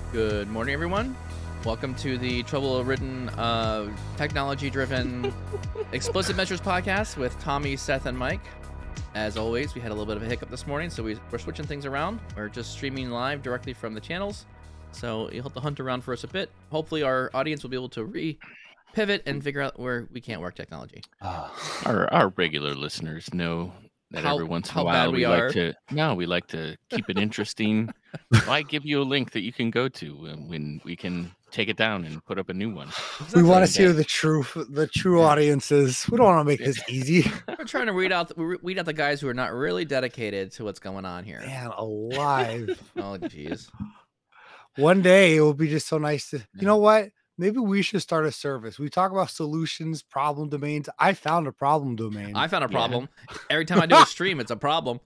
Good morning, everyone. Welcome to the trouble-ridden, technology-driven Explicit Measures podcast with Tommy, Seth, and Mike. As always, we had a little bit of a hiccup this morning, so we're switching things around. We're just streaming live directly from the channels, so you'll have to hunt around for us a bit. Hopefully, our audience will be able to pivot and figure out where we can't work technology. Our regular listeners know that every once in a while we like to keep it interesting. Why give you a link that you can go to when we can take it down and put up a new one? We want to see who the true audience is. We don't want to make this easy. We're trying to weed out the guys who are not really dedicated to what's going on here. Man, alive. Oh, jeez. One day it will be just so nice to. You know what? Maybe we should start a service. We talk about solutions, problem domains. I found a problem domain. I found a problem. Yeah. Every time I do a stream, it's a problem.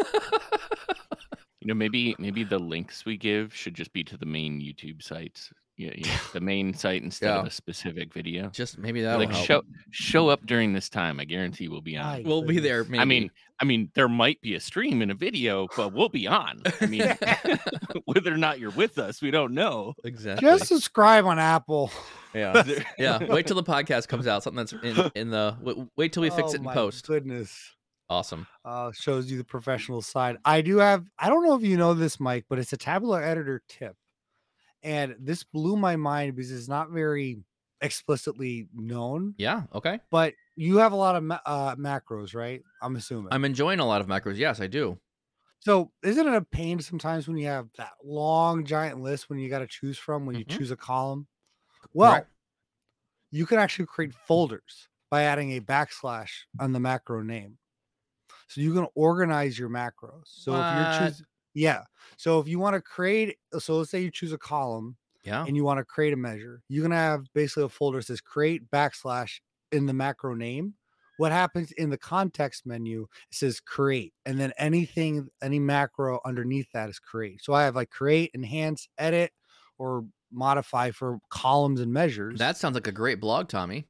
Maybe the links we give should just be to the main YouTube sites. Yeah, the main site instead of a specific video. Just maybe that'll help. Show up during this time. I guarantee we'll be on. We'll be there. Maybe. I mean, there might be a stream and a video, but we'll be on. I mean, whether or not you're with us, we don't know. Exactly. Just subscribe on Apple. Yeah, yeah. Wait till the podcast comes out. Something that's in the. Wait till we fix it in post. Goodness. Awesome. Shows you the professional side. I don't know if you know this, Mike, but it's a tabular editor tip. And this blew my mind because it's not very explicitly known. Yeah. Okay. But you have a lot of macros, right? I'm assuming. I'm enjoying a lot of macros. Yes, I do. So isn't it a pain sometimes when you have that long giant list when you got to choose from when you choose a column? Well, correct. You can actually create folders by adding a backslash on the macro name. So you can organize your macros. So if you're choosing. Yeah. So if you want to create, so let's say you choose a column, and you want to create a measure, you can have basically a folder that says create backslash in the macro name. What happens in the context menu, it says create, and then any macro underneath that is create. So I have like create, enhance, edit, or modify for columns and measures. That sounds like a great blog, Tommy.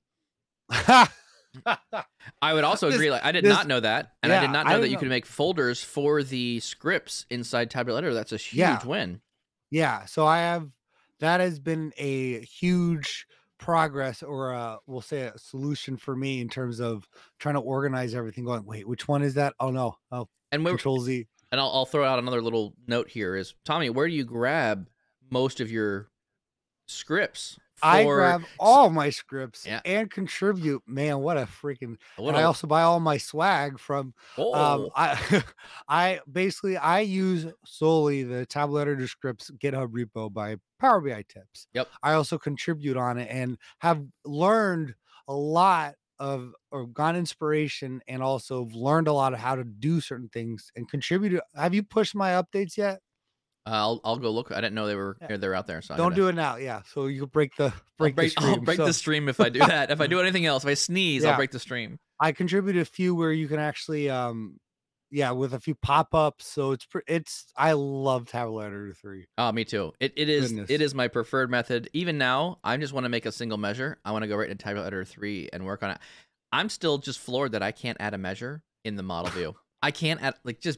I would also agree. Like I did not know that, and I did not know that you could make folders for the scripts inside Tabular Editor. That's a huge win. Yeah. So that has been a huge progress, or we'll say a solution for me in terms of trying to organize everything. Going, wait, which one is that? Oh no, and Control Z. And I'll throw out another little note here: is Tommy, where do you grab most of your scripts? I grab all my scripts and contribute. Man, what a freaking! And I also buy all my swag from. I use solely the Tabular Editor scripts GitHub repo by Power BI Tips. Yep. I also contribute on it and have learned a lot of or got inspiration and also learned a lot of how to do certain things and contribute. Have you pushed my updates yet? I'll go look. I didn't know they're out there. So don't do it now. Yeah. So you break the stream. I'll break the stream if I do that. If I do anything else, if I sneeze, I'll break the stream. I contributed a few where you can actually, with a few pop-ups. So I love Tabular Editor 3. Oh, me too. It is my preferred method. Even now, I just want to make a single measure. I want to go right into Tabular Editor 3 and work on it. I'm still just floored that I can't add a measure in the model view. I can't add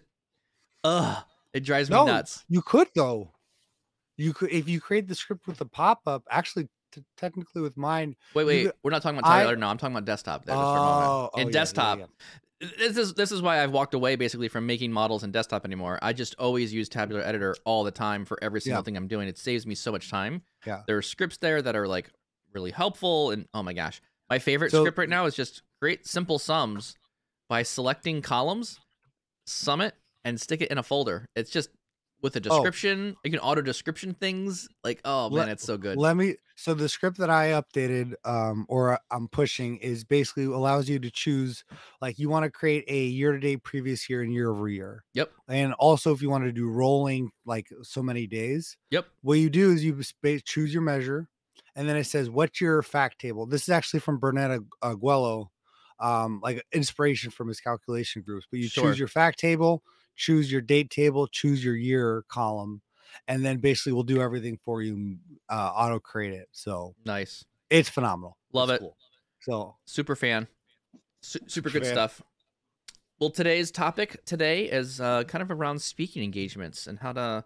It drives me nuts. You could though. You could if you create the script with the pop-up. Actually, technically with mine. Wait. We're not talking about Tabular. No, I'm talking about desktop. There, just for a moment. In desktop, this is why I've walked away basically from making models in desktop anymore. I just always use Tabular Editor all the time for every single thing I'm doing. It saves me so much time. Yeah. There are scripts there that are like really helpful, and oh my gosh, my favorite script right now is just create simple sums by selecting columns, sum it, and stick it in a folder. It's just with a description. You can auto description things. Like, man, it's so good. So the script that I updated or I'm pushing is basically allows you to choose, like you want to create a year-to-date, previous year, and year-over-year. Yep. And also if you want to do rolling, like so many days. Yep. What you do is you choose your measure, and then it says, what's your fact table? This is actually from Bernard Aguelo, like inspiration from his calculation groups. But you choose your fact table, choose your date table, choose your year column, and then basically we'll do everything for you, auto create it. So nice. It's phenomenal. Love it. Cool. So super fan. Super good stuff. Well, today's topic is kind of around speaking engagements and how to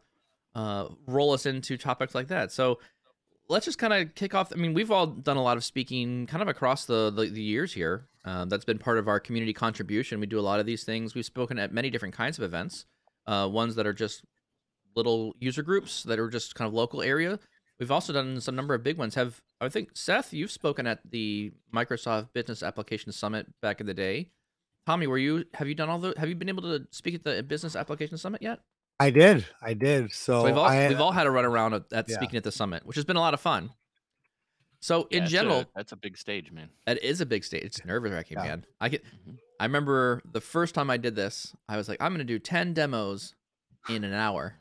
roll us into topics like that. So let's just kind of kick off. I mean, we've all done a lot of speaking kind of across the years here. That's been part of our community contribution. We do a lot of these things. We've spoken at many different kinds of events, ones that are just little user groups that are just kind of local area. We've also done some number of big ones. I think, Seth, you've spoken at the Microsoft Business Application Summit back in the day. Tommy, have you been able to speak at the Business Application Summit yet? I did. So we've all had a run around at speaking at the summit, which has been a lot of fun. So in general, that's a big stage, man. It is a big stage. It's nerve-wracking, man. I remember the first time I did this, I was like, I'm going to do 10 demos in an hour.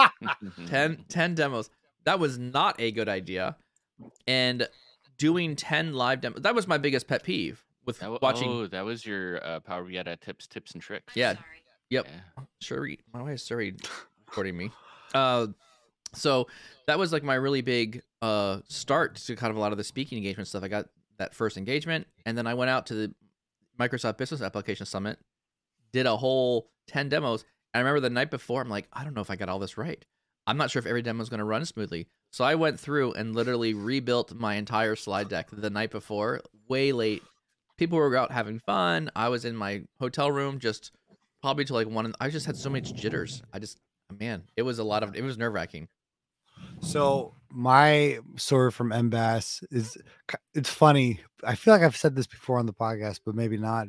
10 demos. That was not a good idea. And doing 10 live demos, that was my biggest pet peeve with watching. Oh, that was your Power BI tips and tricks. Yeah. Yep. Yeah. Suri. Why is Suri recording me? So that was like my really big start to kind of a lot of the speaking engagement stuff. I got that first engagement, and then I went out to the Microsoft Business Application Summit, did a whole 10 demos. And I remember the night before, I'm like, I don't know if I got all this right. I'm not sure if every demo is going to run smoothly. So I went through and literally rebuilt my entire slide deck the night before, way late. People were out having fun. I was in my hotel room, just probably till like 1. I just had so much jitters. It was nerve-wracking. So my story from MBAS it's funny. I feel like I've said this before on the podcast, but maybe not.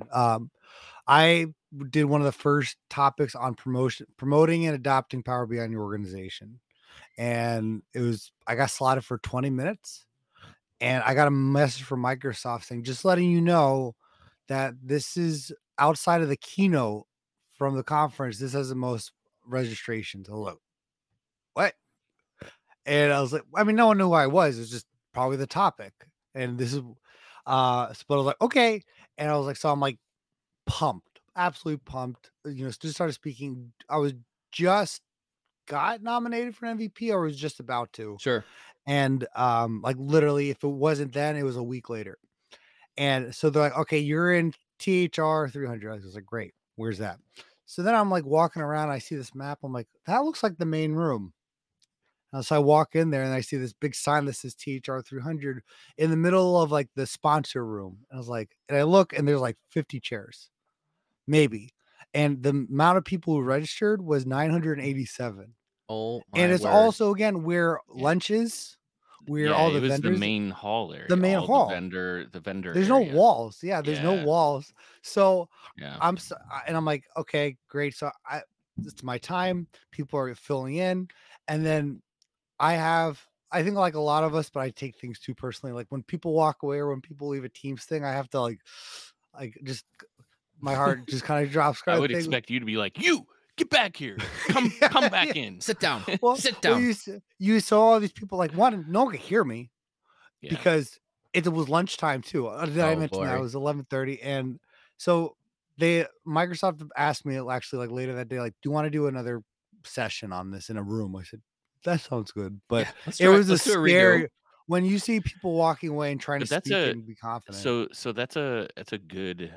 I did one of the first topics on promoting and adopting Power BI in your organization. And I got slotted for 20 minutes, and I got a message from Microsoft saying, just letting you know that this is outside of the keynote from the conference. This has the most registrations. Hello. What? And I was like, I mean, no one knew who I was. It's just probably the topic. And this is, but I was like, okay. And I was like, so I'm like pumped, absolutely pumped. Just started speaking. I was just got nominated for an MVP, or was just about to. Sure. And like literally, if it wasn't then, it was a week later. And so they're like, okay, you're in THR 300. I was like, great. Where's that? So then I'm like walking around. I see this map. I'm like, that looks like the main room. So I walk in there and I see this big sign that says THR 300 in the middle of like the sponsor room. And I was like, and I look and there's like 50 chairs, maybe. And the amount of people who registered was 987. Oh, and it's word. Also again where lunch is, where all the vendors. The main hall area. The main hall. The vendor. There's area. no walls. Yeah, there's no walls. So I'm like, okay, great. So it's my time. People are filling in, and then I think like a lot of us, but I take things too personally. Like when people walk away or when people leave a Teams thing, I have to like just my heart just kind of drops. I would expect you to be like, you get back here, come back in, sit down, sit down. Well, you saw all these people like no one could hear me because it was lunchtime too. Did I mention that it was 11:30, and so Microsoft asked me actually like later that day, like, do you want to do another session on this in a room? I said, that sounds good, but it was a scary when you see people walking away and trying to speak and be confident. So that's a good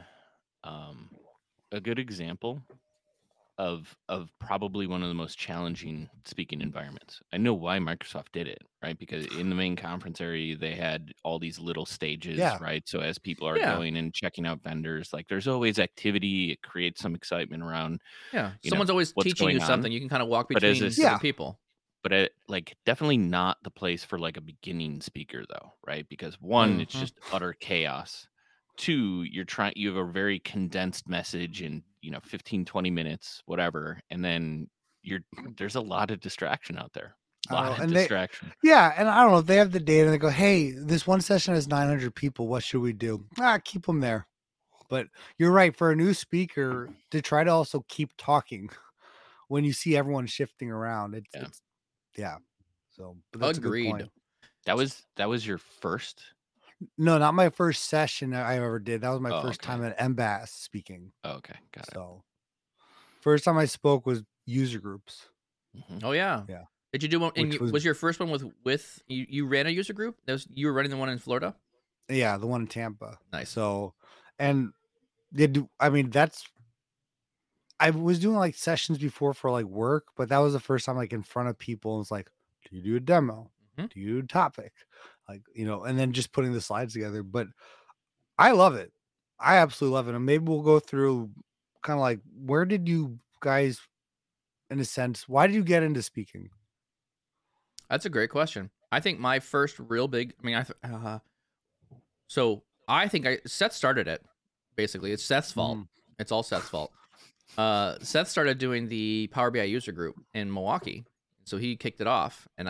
example of probably one of the most challenging speaking environments. I know why Microsoft did it, right? Because in the main conference area, they had all these little stages, right? So as people are going and checking out vendors, like there's always activity. It creates some excitement around. Yeah, someone's always teaching you something. You can kind of walk between people. But like definitely not the place for like a beginning speaker though, right? Because one, it's just utter chaos. Two, you have a very condensed message in 15-20 minutes, whatever, and then there's a lot of distraction out there. Distraction. And I don't know if they have the data and they go, hey, this one session has 900 people, what should we do? Keep them there. But you're right, for a new speaker to try to also keep talking when you see everyone shifting around, so that's agreed. That was your first? No, not my first session I ever did. That was my first time at MBAS speaking. Oh, okay, got it. So first time I spoke was user groups. Oh yeah. Did you do one? And was your first one with you ran a user group? You were running the one in Florida? Yeah, the one in Tampa. Nice. So, and that's I was doing like sessions before for like work, but that was the first time like in front of people and it's like, do you do a demo? Mhm. Do you do a topic? Like, and then just putting the slides together. But I love it. I absolutely love it. And maybe we'll go through kind of like where did you guys, in a sense, why did you get into speaking? That's a great question. I think my first real big, I mean, so I think Seth started it. Basically, it's Seth's fault. It's all Seth's fault. Seth started doing the Power BI user group in Milwaukee, so he kicked it off. And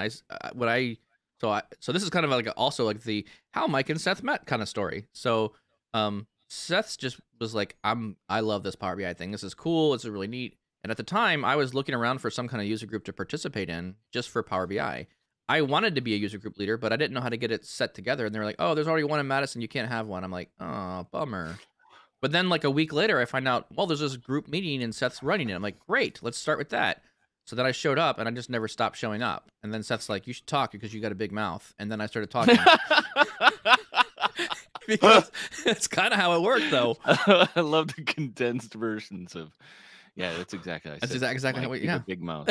so this is kind of like also like the how Mike and Seth met kind of story. So Seth's just was like, I love this Power BI thing. This is cool. It's really neat. And at the time, I was looking around for some kind of user group to participate in just for Power BI. I wanted to be a user group leader, but I didn't know how to get it set together. And they were like, oh, there's already one in Madison. You can't have one. I'm like, oh, bummer. But then like a week later, I find out, well, there's this group meeting and Seth's running it. I'm like, great, let's start with that. So then I showed up and I just never stopped showing up. And then Seth's like, you should talk because you got a big mouth. And then I started talking. Because it's kind of how it worked, though. I love the condensed versions of. Yeah, that's exactly. That's exactly how. Yeah, big mouth.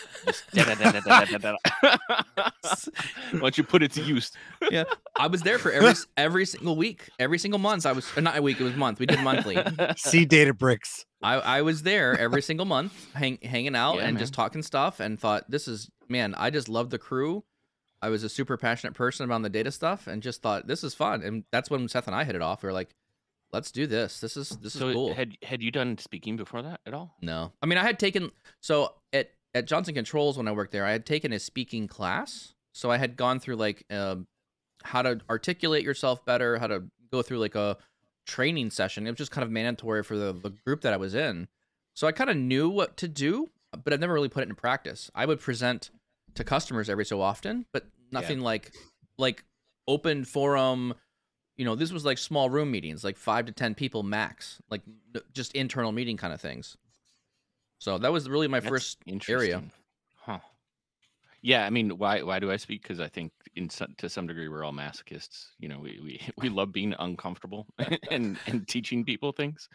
Why don't you put it to use? Yeah, I was there for every single week, every single month. I was not a week; it was month. We did monthly. See Databricks. I was there every single month, hanging out and just talking stuff, and thought, this is I just love the crew. I was a super passionate person about the data stuff, and just thought this is fun. And that's when Seth and I hit it off. We were like, let's do this. This is cool. Had you done speaking before that at all? No. I mean, I had taken at Johnson Controls when I worked there, I had taken a speaking class. So I had gone through like how to articulate yourself better, how to go through like a training session. It was just kind of mandatory for the group that I was in. So I kind of knew what to do, but I've never really put it in practice. I would present to customers every so often, but nothing like open forum. This was like small room meetings, like 5 to 10 people max, like just internal meeting kind of things. So that was really my first area. Huh. Yeah, I mean, why do I speak? Because I think to some degree we're all masochists. We love being uncomfortable and teaching people things.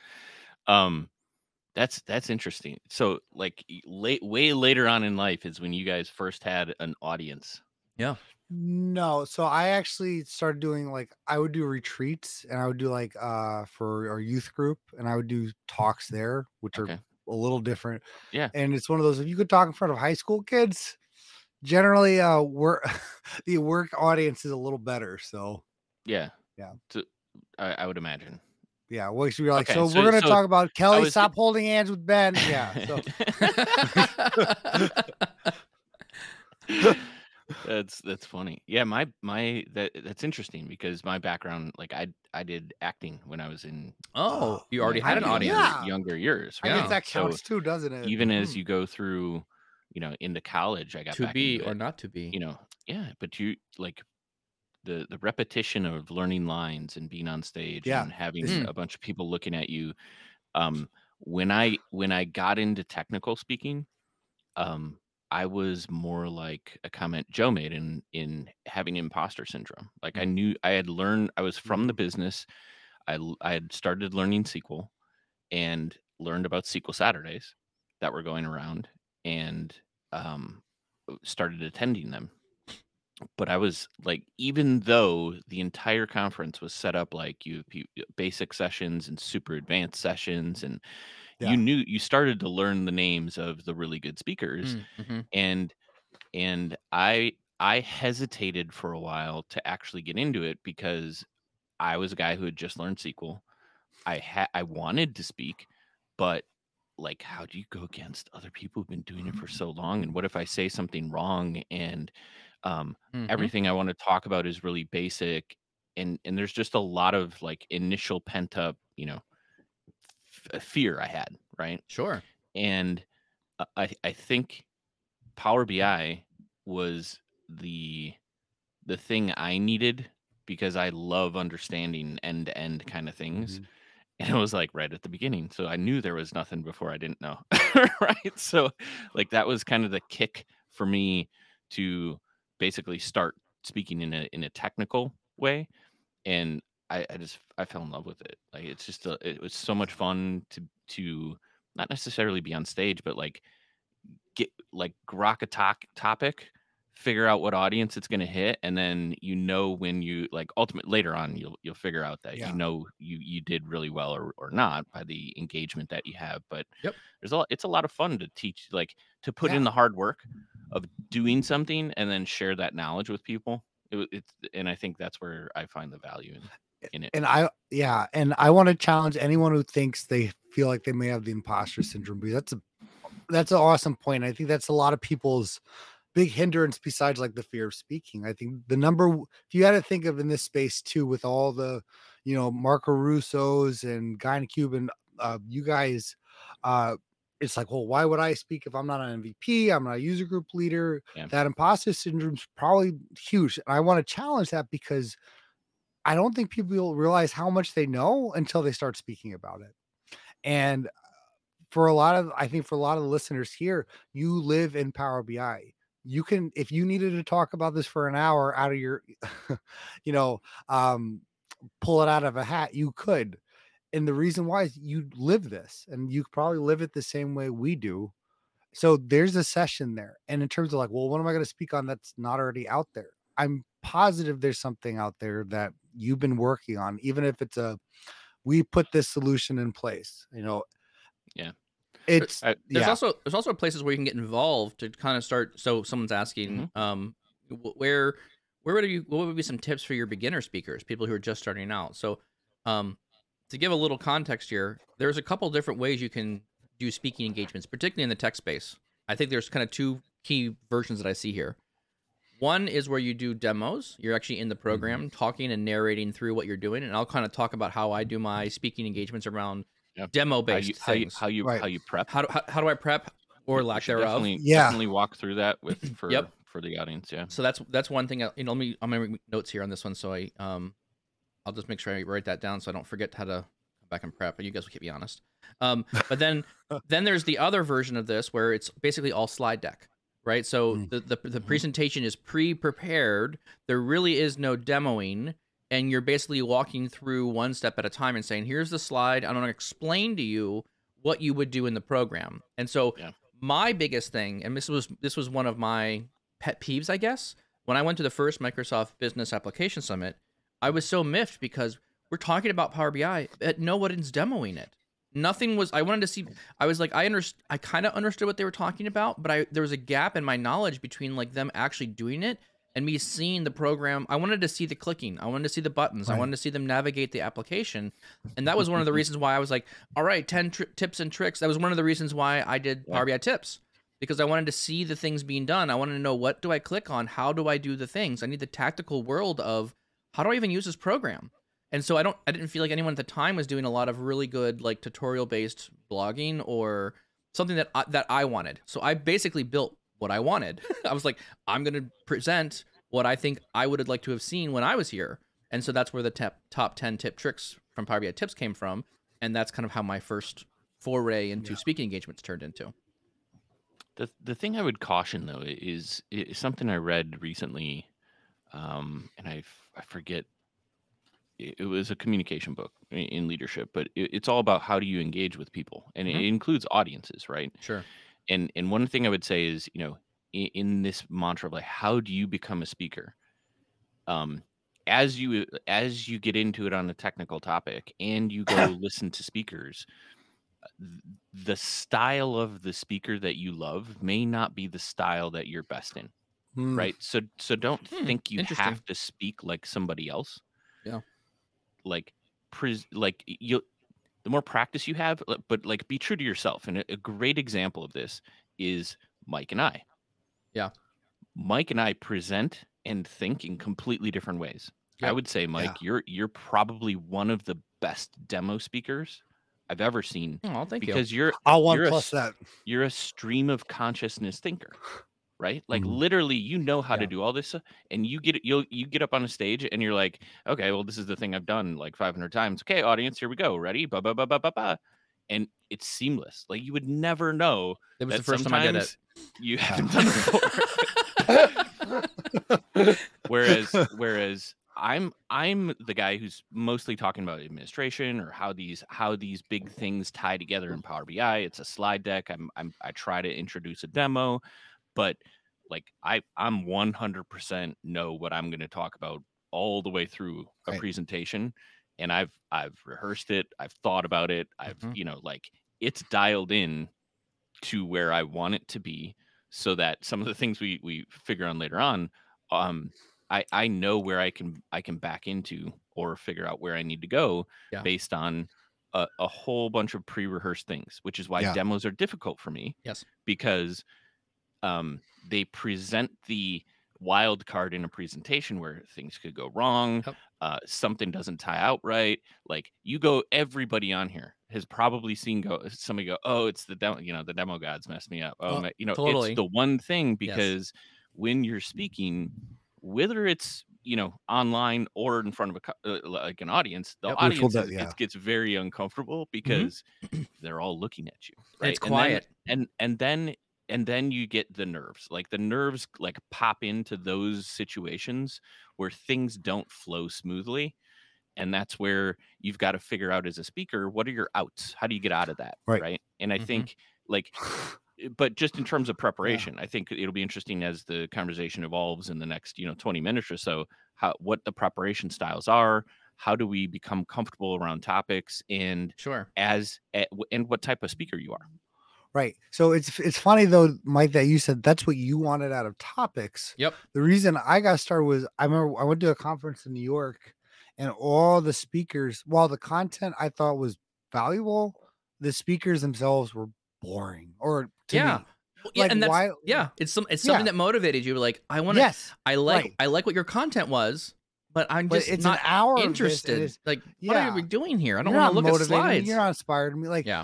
That's interesting. So like way later on in life is when you guys first had an audience. Yeah. No, so I actually started doing I would do retreats and I would do for our youth group and I would do talks there, which are a little different. Yeah. And it's one of those, if you could talk in front of high school kids, generally the work audience is a little better. So yeah. Yeah. So, I would imagine. Yeah, well, so you're like, so we're going to talk about Kelly, stop holding hands with Ben. Yeah. So. That's funny. Yeah, that's interesting because my background, like I did acting when I was in. You already had an audience. Younger years. Right? I guess that counts too, doesn't it? Even as you go through, into college, I got to back be into or it, not to be. Yeah, but you like the repetition of learning lines and being on stage and having a bunch of people looking at you. When I got into technical speaking, I was more like a comment Joe made in having imposter syndrome. Like I knew I had learned, I was from the business. I had started learning SQL and learned about SQL Saturdays that were going around and started attending them. But I was like, even though the entire conference was set up like you basic sessions and super advanced sessions and you started to learn the names of the really good speakers. And I hesitated for a while to actually get into it because I was a guy who had just learned SQL. I wanted to speak, but like, how do you go against other people who've been doing it for so long? And what if I say something wrong and everything I want to talk about is really basic and there's just a lot of like initial pent up, fear I had, right? Sure. And I think Power BI was the thing I needed because I love understanding end-to-end kind of things. And it was like right at the beginning. So I knew there was nothing before I didn't know. Right. So like that was kind of the kick for me to basically start speaking in a technical way. And I fell in love with it. Like it's just it was so much fun to not necessarily be on stage, but like get like grok a topic, figure out what audience it's going to hit, and then when you like ultimate later on you'll figure out that you did really well or not by the engagement that you have. But it's a lot of fun to teach, like to put in the hard work of doing something and then share that knowledge with people. And I think that's where I find the value in it. And I want to challenge anyone who thinks they feel like they may have the imposter syndrome, because that's an awesome point. I think that's a lot of people's big hindrance besides like the fear of speaking. I think if you had to think of in this space too, with all the, Marco Russo's and Guy Cube and you guys, it's like, well, why would I speak if I'm not an MVP? I'm not a user group leader. Yeah. That imposter syndrome is probably huge. And I want to challenge that, because I don't think people realize how much they know until they start speaking about it. And for a lot of the listeners here, you live in Power BI. You can, if you needed to talk about this for an hour out of your, pull it out of a hat, you could. And the reason why is you live this, and you probably live it the same way we do. So there's a session there. And in terms of like, well, what am I going to speak on that's not already out there? I'm positive there's something out there that you've been working on, even if it's we put this solution in place, Yeah. There's also places where you can get involved to kind of start. So someone's asking, what would be some tips for your beginner speakers, people who are just starting out? So, to give a little context here, there's a couple different ways you can do speaking engagements, particularly in the tech space. I think there's kind of two key versions that I see here. One is where you do demos. You're actually in the program talking and narrating through what you're doing. And I'll kind of talk about how I do my speaking engagements around demo-based things. How you prep. How do I prep, or lack thereof? Definitely walk through that for the audience. Yeah. So that's one thing. I'm gonna make notes here on this one. So I'll just make sure I write that down so I don't forget how to come back and prep. But you guys will keep me honest. But then there's the other version of this where it's basically all slide deck, right? So the presentation is pre-prepared. There really is no demoing. And you're basically walking through one step at a time and saying, here's the slide. I'm going to explain to you what you would do in the program. And so my biggest thing, and this was one of my pet peeves, I guess, when I went to the first Microsoft Business Application Summit, I was so miffed because we're talking about Power BI, but no one's demoing it. Nothing was, I wanted to see, I was like, I kind of understood what they were talking about, but there was a gap in my knowledge between like them actually doing it and me seeing the program. I wanted to see the clicking. I wanted to see the buttons. I wanted to see them navigate the application. And that was one of the reasons why I was like, all right, 10 tips and tricks. That was one of the reasons why I did Power BI tips, because I wanted to see the things being done. I wanted to know, what do I click on? How do I do the things? I need the tactical world of how do I even use this program? And so I didn't feel like anyone at the time was doing a lot of really good like tutorial based blogging or something that I wanted. So I basically built what I wanted. I was like, I'm going to present what I think I would have liked to have seen when I was here. And so that's where the top 10 tip tricks from Power BI Tips came from. And that's kind of how my first foray into speaking engagements turned into. The thing I would caution though is something I read recently, and I forget. It was a communication book in leadership, but it's all about how do you engage with people, and it includes audiences, right? Sure. And one thing I would say is, in this mantra of like, how do you become a speaker? As you get into it on a technical topic and you go listen to speakers, the style of the speaker that you love may not be the style that you're best in, right? So don't think you have to speak like somebody else. Yeah. The more practice you have, but like be true to yourself. And a great example of this is Mike and I. Yeah. Mike and I present and think in completely different ways. Yep. I would say, Mike, you're probably one of the best demo speakers I've ever seen. Oh, thank you. Because you're a stream of consciousness thinker. Right? Like literally, how to do all this, and you get up on a stage and you're like, okay, well, this is the thing I've done like 500 times. Okay, audience, here we go. Ready? Ba ba ba ba ba ba. And it's seamless. Like you would never know. It was the first time I did it. You haven't done it before. Whereas I'm the guy who's mostly talking about administration or how these big things tie together in Power BI. It's a slide deck. I try to introduce a demo, but like I'm 100% know what I'm going to talk about all the way through a presentation, and I've rehearsed it. I've thought about it. I've like it's dialed in to where I want it to be, so that some of the things we figure on later on, I know where I can back into or figure out where I need to go based on a whole bunch of pre-rehearsed things, which is why demos are difficult for me. Yes, because they present the wild card in a presentation where things could go wrong. Something doesn't tie out right. Like everybody on here has probably seen somebody go, oh, it's the demo, the demo gods messed me up. Oh, totally. It's the one thing, because when you're speaking, whether it's online or in front of like an audience, the audience it gets very uncomfortable because they're all looking at you, right? It's quiet, and then you get the nerves. Like the nerves like pop into those situations where things don't flow smoothly. And that's where you've got to figure out as a speaker, what are your outs? How do you get out of that? Right. And I think but just in terms of preparation, I think it'll be interesting as the conversation evolves in the next, 20 minutes or so, what the preparation styles are. How do we become comfortable around topics, and and what type of speaker you are. Right. So it's funny though, Mike, that you said that's what you wanted out of topics. Yep. The reason I got started was I remember I went to a conference in New York, and all the speakers, while the content I thought was valuable, the speakers themselves were boring. Or to me. Like, and that's, it's something that motivated you. Like, I want to, I like what your content was, but I'm just it's not an hour interested. Like, what are we doing here? I don't want to look at slides. You're not inspired me. Like,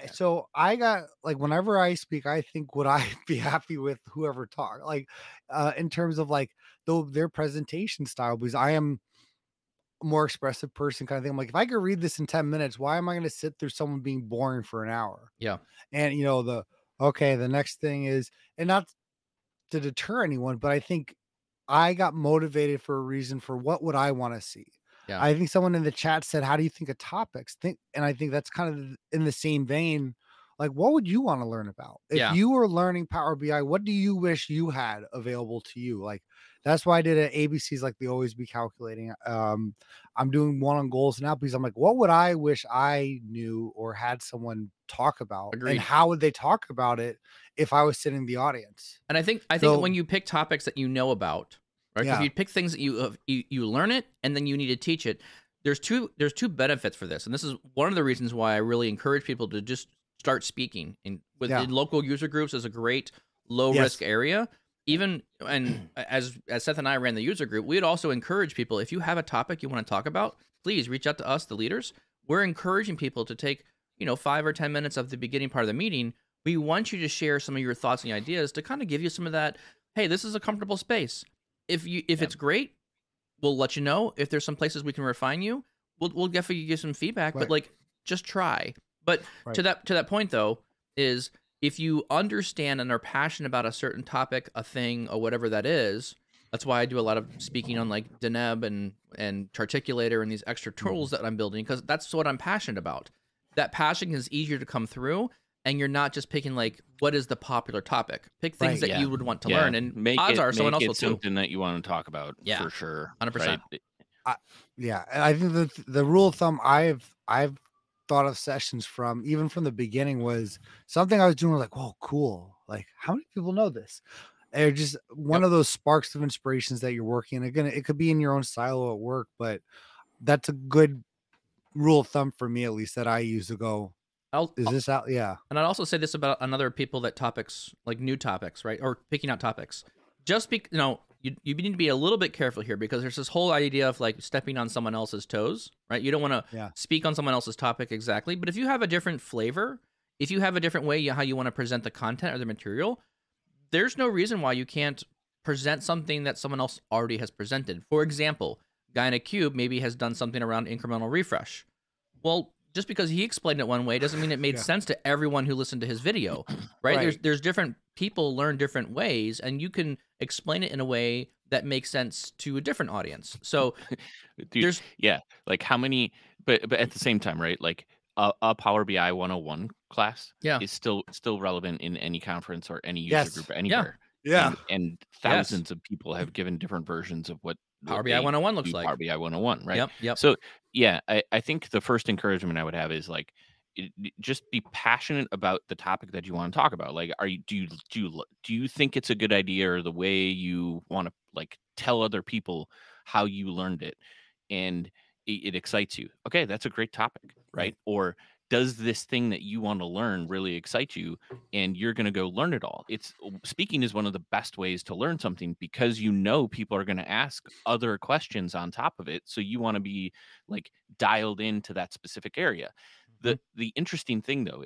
I got, like, whenever I speak, I think would I be happy with whoever talk, like, in terms of like their presentation style, because I am a more expressive person kind of thing. I'm like, if I could read this in 10 minutes, why am I going to sit through someone being boring for an hour? Yeah. And the next thing is, and not to deter anyone, but I think I got motivated for a reason for what would I want to see. Yeah. I think someone in the chat said, how do you think of topics? And I think that's kind of in the same vein. Like, what would you want to learn about? If you were learning Power BI, what do you wish you had available to you? Like, that's why I did it. ABCs, like, the always be calculating. I'm doing one on goals now because I'm like, what would I wish I knew or had someone talk about? Agreed. And how would they talk about it if I was sitting in the audience? And I think when you pick topics that you know about, right? If you pick things that you learn it and then you need to teach it, there's two benefits for this. And this is one of the reasons why I really encourage people to just start speaking in local user groups. Is a great low risk area. Even, and as Seth and I ran the user group, we'd also encourage people, if you have a topic you want to talk about, please reach out to us, the leaders. We're encouraging people to take 5 or 10 minutes of the beginning part of the meeting. We want you to share some of your thoughts and ideas to kind of give you some of that. Hey, this is a comfortable space. If it's great, we'll let you know. If there's some places we can refine you, we'll definitely give some feedback. But like, just try. But to that point though, is if you understand and are passionate about a certain topic, a thing, or whatever that is, that's why I do a lot of speaking on like Deneb and Charticulator and these extra tools that I'm building, because that's what I'm passionate about. That passion is easier to come through, and you're not just picking like, what is the popular topic? Pick things that you would want to learn, and odds are someone else will too. Something that you want to talk about, for sure. 100%. I think the rule of thumb I've thought of sessions from, even from the beginning, was something I was doing like, whoa, cool. Like, how many people know this? And just one of those sparks of inspirations that you're working. Again, it could be in your own silo at work, but that's a good rule of thumb for me, at least, that I use to go, is this out? Yeah. And I'd also say this about another people that topics, like new topics, right? Or picking out topics. Just you need to be a little bit careful here, because there's this whole idea of like stepping on someone else's toes, right? You don't want to speak on someone else's topic exactly, but if you have a different flavor, if you have a different way how you want to present the content or the material, there's no reason why you can't present something that someone else already has presented. For example, Guy in a Cube maybe has done something around incremental refresh. Well, just because he explained it one way doesn't mean it made sense to everyone who listened to his video, right? There's different people learn different ways, and you can explain it in a way that makes sense to a different audience. So Dude, there's like how many, but at the same time, right? Like a Power BI 101 class is still relevant in any conference or any user group anywhere. Yeah. And thousands of people have given different versions of what Power BI 101 looks like. Power BI 101, right? Yep. So yeah, I think the first encouragement I would have is like, just be passionate about the topic that you want to talk about. Like, do you think it's a good idea, or the way you want to like tell other people how you learned it, and it excites you? Okay, that's a great topic, right? Or does this thing that you want to learn really excite you, and you're going to go learn it all? Speaking is one of the best ways to learn something, because people are going to ask other questions on top of it, so you want to be like dialed into that specific area. The interesting thing though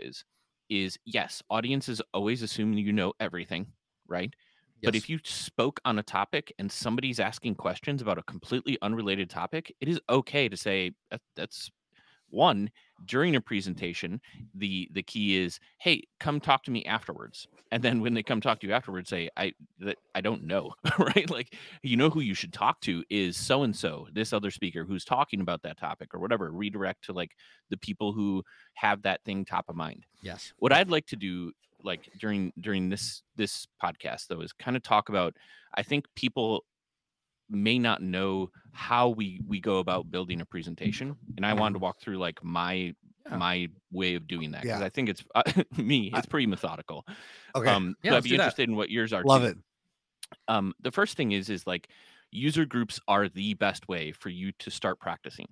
is yes, audiences always assume you know everything, right? But if you spoke on a topic and somebody's asking questions about a completely unrelated topic, it is okay to say that's one. During a presentation, the key is, hey, come talk to me afterwards. And then when they come talk to you afterwards, say, I don't know, right? Like, who you should talk to is so and so, this other speaker who's talking about that topic or whatever. Redirect to like the people who have that thing top of mind. Yes. What I'd like to do, like during this podcast though, is kind of talk about, I think people may not know how we go about building a presentation, and I wanted to walk through like my way of doing that, because I think it's it's pretty methodical. Okay. So I'd be interested in what yours are. Love it. The first thing is like, user groups are the best way for you to start practicing.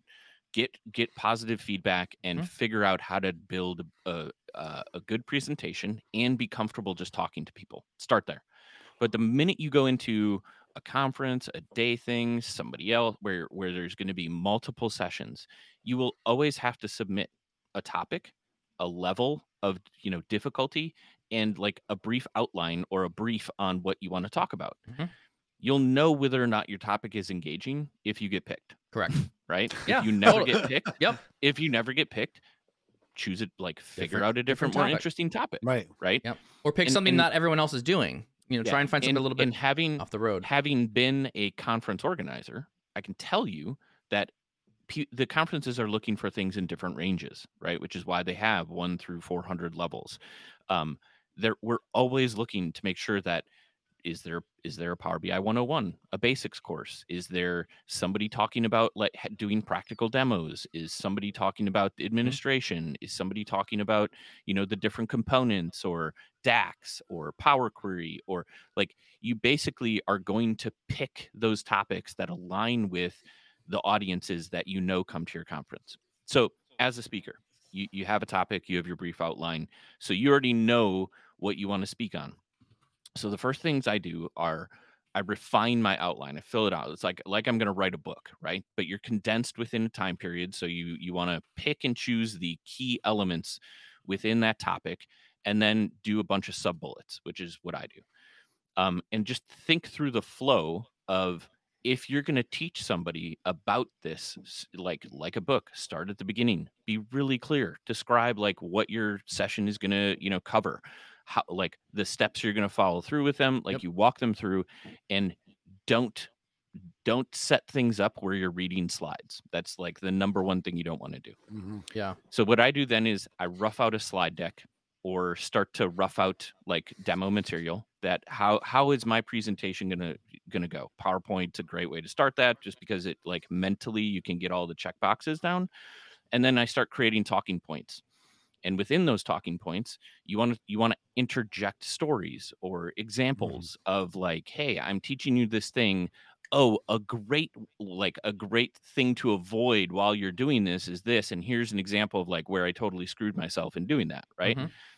Get positive feedback and figure out how to build a good presentation and be comfortable just talking to people. Start there. But the minute you go into a conference, a day thing, somebody else, where there's going to be multiple sessions, you will always have to submit a topic, a level of difficulty, and like a brief outline or a brief on what you want to talk about. You'll know whether or not your topic is engaging if you get picked. Correct. Right? Yeah. If you never get picked, If you never get picked, choose it, like figure out a different more interesting topic. Right. Yep. Or pick something not everyone else is doing. Try and find something a little bit off the road. Having been a conference organizer, I can tell you that the conferences are looking for things in different ranges, right? Which is why they have 1 through 400 levels. We're always looking to make sure that, is there a Power BI 101, a basics course? Is there somebody talking about like doing practical demos? Is somebody talking about administration? Is somebody talking about, the different components, or DAX or Power Query? Or like, you basically are going to pick those topics that align with the audiences that come to your conference. So as a speaker, you have a topic, you have your brief outline, so you already know what you want to speak on. So the first things I do are I refine my outline. I fill it out. It's like I'm going to write a book, right? But you're condensed within a time period. So you want to pick and choose the key elements within that topic, and then do a bunch of sub bullets, which is what I do. And just think through the flow of, if you're going to teach somebody about this, like a book, start at the beginning, be really clear, describe like what your session is going to, cover, how, like the steps you're going to follow through with them, like you walk them through, and don't set things up where you're reading slides. That's like the number one thing you don't want to do. Yeah. So what I do then is I rough out a slide deck, or start to rough out like demo material, that how is my presentation gonna go. PowerPoint's a great way to start that, just because it like mentally you can get all the check boxes down. And then I start creating talking points. And within those talking points, you want to interject stories or examples of like, hey, I'm teaching you this thing. Oh, a great thing to avoid while you're doing this is this, and here's an example of like where I totally screwed myself in doing that, right?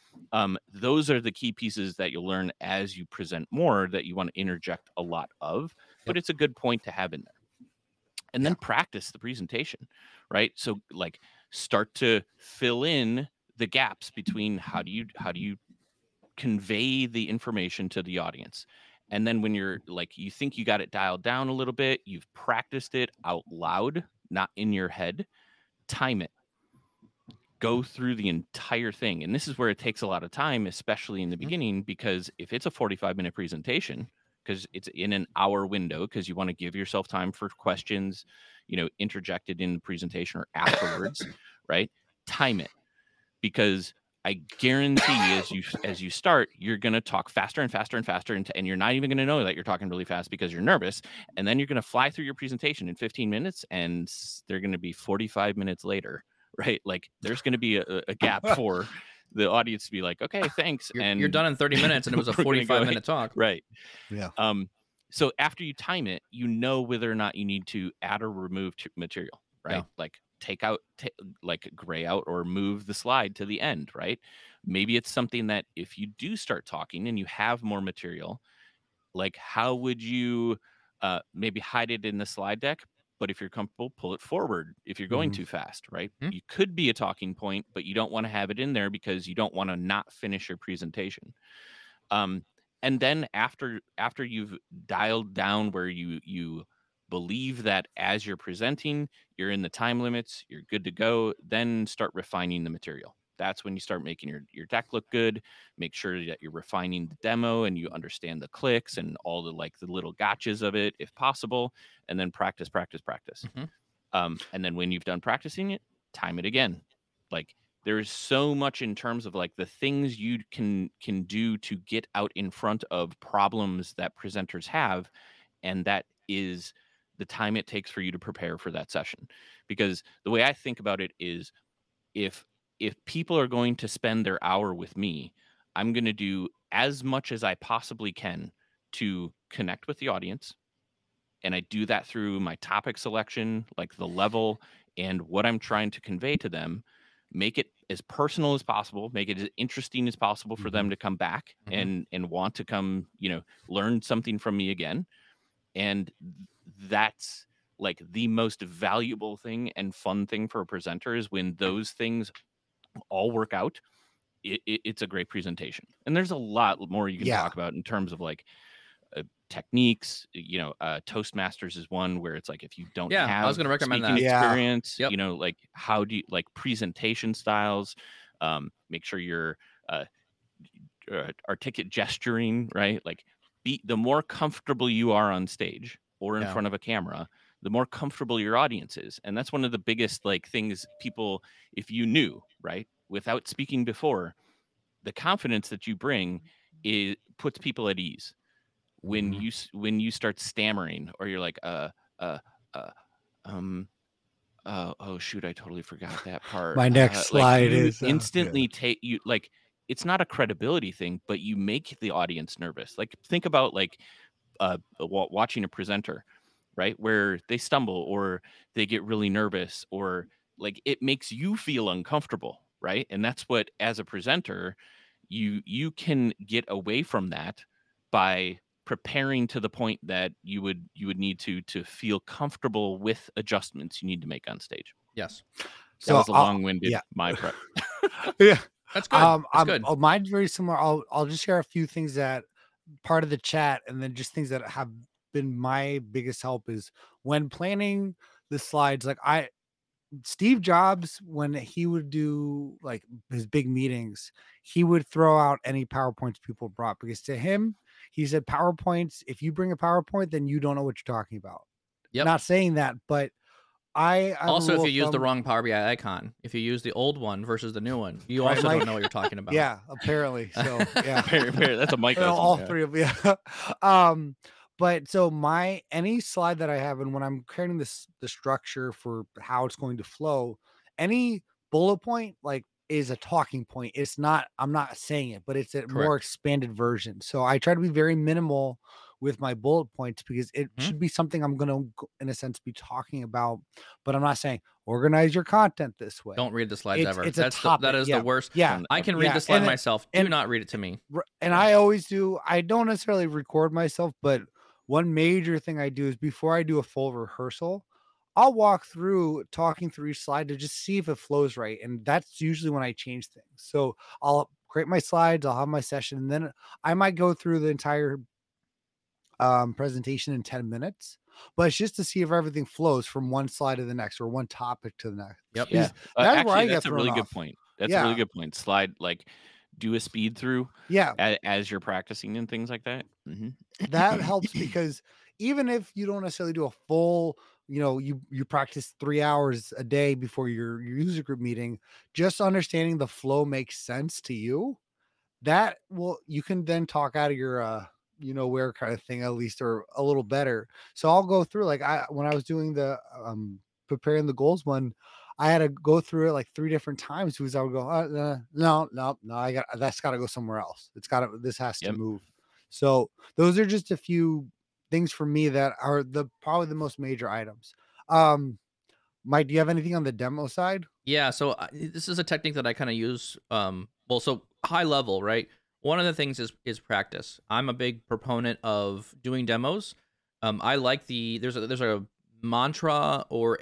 Those are the key pieces that you'll learn as you present more, that you want to interject a lot of, but it's a good point to have in there. And then practice the presentation, right? So like, start to fill in the gaps between how do you convey the information to the audience. And then when you're like, you think you got it dialed down a little bit, you've practiced it out loud, not in your head, time it. Go through the entire thing. And this is where it takes a lot of time, especially in the beginning, because if it's a 45-minute presentation, because it's in an hour window, because you want to give yourself time for questions, interjected in the presentation or afterwards, right? Time it, because I guarantee as you start, you're going to talk faster and faster and faster, and you're not even going to know that you're talking really fast because you're nervous. And then you're going to fly through your presentation in 15 minutes, and they're going to be 45 minutes later, right? Like there's going to be a gap for the audience to be like, okay, thanks. You're done in 30 minutes, and it was a 45-minute talk. Right. Yeah. So after you time it, you know whether or not you need to add or remove material, right? Yeah. Like take out, like gray out or move the slide to the end, right? Maybe it's something that if you do start talking and you have more material, like how would you maybe hide it in the slide deck? But if you're comfortable, pull it forward if you're going too fast, right? You could be a talking point, but you don't want to have it in there because you don't want to not finish your presentation. And then after you've dialed down where you believe that as you're presenting, you're in the time limits, you're good to go, then start refining the material. That's when you start making your deck look good. Make sure that you're refining the demo and you understand the clicks and all the little gotchas of it, if possible, and then practice. And then when you've done practicing it, time it again. Like there's so much in terms of like the things you can do to get out in front of problems that presenters have, and that is the time it takes for you to prepare for that session. Because the way I think about it is if people are going to spend their hour with me, I'm going to do as much as I possibly can to connect with the audience. And I do that through my topic selection, like the level and what I'm trying to convey to them. Make it as personal as possible, make it as interesting as possible for them to come back and want to come, learn something from me again. And that's like the most valuable thing and fun thing for a presenter is when those things all work out. It's a great presentation. And there's a lot more you can talk about in terms of like techniques. Toastmasters is one where it's like if you don't have I was going to recommend that experience, like how do you like presentation styles, make sure you're articulate gesturing, right? Like the more comfortable you are on stage or in front of a camera, the more comfortable your audience is. And that's one of the biggest like things people, if you knew, right, without speaking before, the confidence that you bring puts people at ease. When you start stammering or you're like oh shoot, I totally forgot that part. My next slide is instantly take you like it's not a credibility thing, but you make the audience nervous. Like think about like watching a presenter, right, where they stumble or they get really nervous or like it makes you feel uncomfortable, right? And that's what, as a presenter, you can get away from that by preparing to the point that you would need to feel comfortable with adjustments you need to make on stage. Yes. So that was a long-winded my prep. Yeah. That's good. That's good. Mine's very similar. I'll just share a few things that part of the chat, and then just things that have been my biggest help is when planning the slides. Like Steve Jobs, when he would do like his big meetings, he would throw out any PowerPoints people brought, because to him, he said PowerPoints, if you bring a PowerPoint, then you don't know what you're talking about. Yep. Not saying that, but I also, if you use the wrong Power BI icon, if you use the old one versus the new one, you also don't know what you're talking about. Yeah, apparently. So yeah, that's a mic. All three of you. But so any slide that I have, and when I'm creating the structure for how it's going to flow, any bullet point like is a talking point. It's not, I'm not saying it, but it's a more expanded version. So I try to be very minimal with my bullet points, because it should be something I'm going to, in a sense, be talking about, but I'm not saying organize your content this way. Don't read the slides ever. That is the worst. Yeah. I can read the slide myself. Do not read it to me. And I always do. I don't necessarily record myself, but one major thing I do is before I do a full rehearsal, I'll walk through talking through each slide to just see if it flows right. And that's usually when I change things. So I'll create my slides, I'll have my session, and then I might go through the entire presentation in 10 minutes, but it's just to see if everything flows from one slide to the next or one topic to the next. Yep. Yeah. Actually, that's a really good point. That's a really good point. Slide, like do a speed through as you're practicing and things like that. That helps because even if you don't necessarily do a full, you practice 3 hours a day before your user group meeting, just understanding the flow makes sense to you. That will you can then talk out of your where kind of thing at least, or a little better. So I'll go through, like, when I was doing the preparing the goals one, I had to go through it like 3 different times because I would go, no, that's got to go somewhere else. This has to move. So those are just a few things for me that are probably the most major items. Mike, do you have anything on the demo side? Yeah, so this is a technique that I kind of use. So high level, right? One of the things is practice. I'm a big proponent of doing demos. I like there's a mantra, or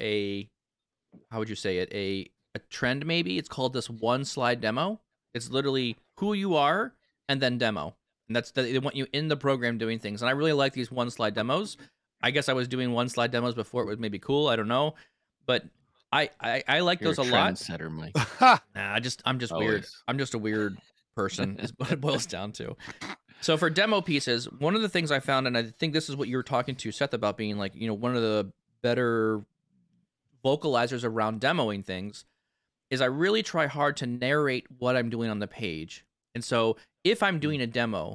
how would you say it? A trend, maybe. It's called this one slide demo. It's literally who you are and then demo. And they want you in the program doing things. And I really like these one slide demos. I guess I was doing one slide demos before it was maybe cool. I don't know. But I like those a lot. Trendsetter, Mike. I'm just weird. I'm just a weird person is what it boils down to. So for demo pieces, one of the things I found, and I think this is what you were talking to Seth about, being like, one of the better vocalizers around demoing things, is I really try hard to narrate what I'm doing on the page. And so if I'm doing a demo,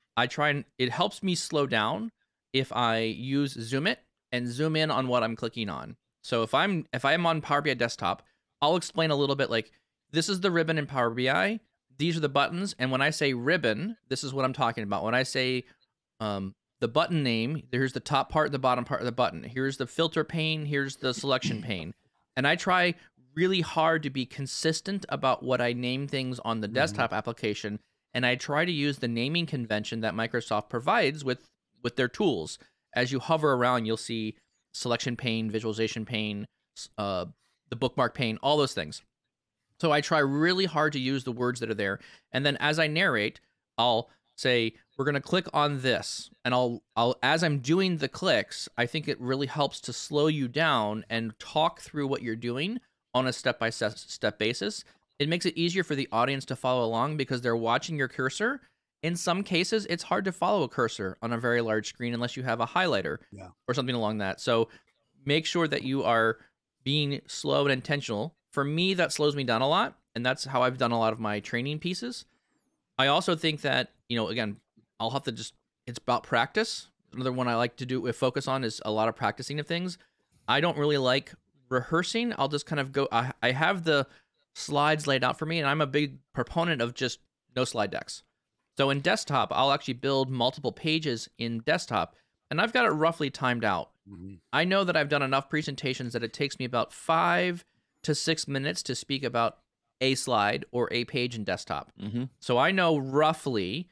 it helps me slow down if I use Zoom It and zoom in on what I'm clicking on. So if I'm on Power BI desktop, I'll explain a little bit, like, this is the ribbon in Power BI. These are the buttons. And when I say ribbon, this is what I'm talking about. When I say the button name, here's the top part and the bottom part of the button. Here's the filter pane. Here's the selection pane. And I try really hard to be consistent about what I name things on the desktop application. And I try to use the naming convention that Microsoft provides with their tools. As you hover around, you'll see selection pane, visualization pane, the bookmark pane, all those things. So I try really hard to use the words that are there. And then as I narrate, I'll say, we're going to click on this. And I'll as I'm doing the clicks, I think it really helps to slow you down and talk through what you're doing on a step-by-step basis. It makes it easier for the audience to follow along because they're watching your cursor. In some cases, it's hard to follow a cursor on a very large screen unless you have a highlighter or something along that. So make sure that you are being slow and intentional. For me, that slows me down a lot, and that's how I've done a lot of my training pieces. I also think that, again, I'll have to it's about practice. Another one I like to do focus on is a lot of practicing of things. I don't really like rehearsing. I'll just kind of go, I have the slides laid out for me, and I'm a big proponent of just no slide decks. So in desktop, I'll actually build multiple pages in desktop, and I've got it roughly timed out. I know that I've done enough presentations that it takes me about 5 to 6 minutes to speak about a slide or a page in desktop. So I know roughly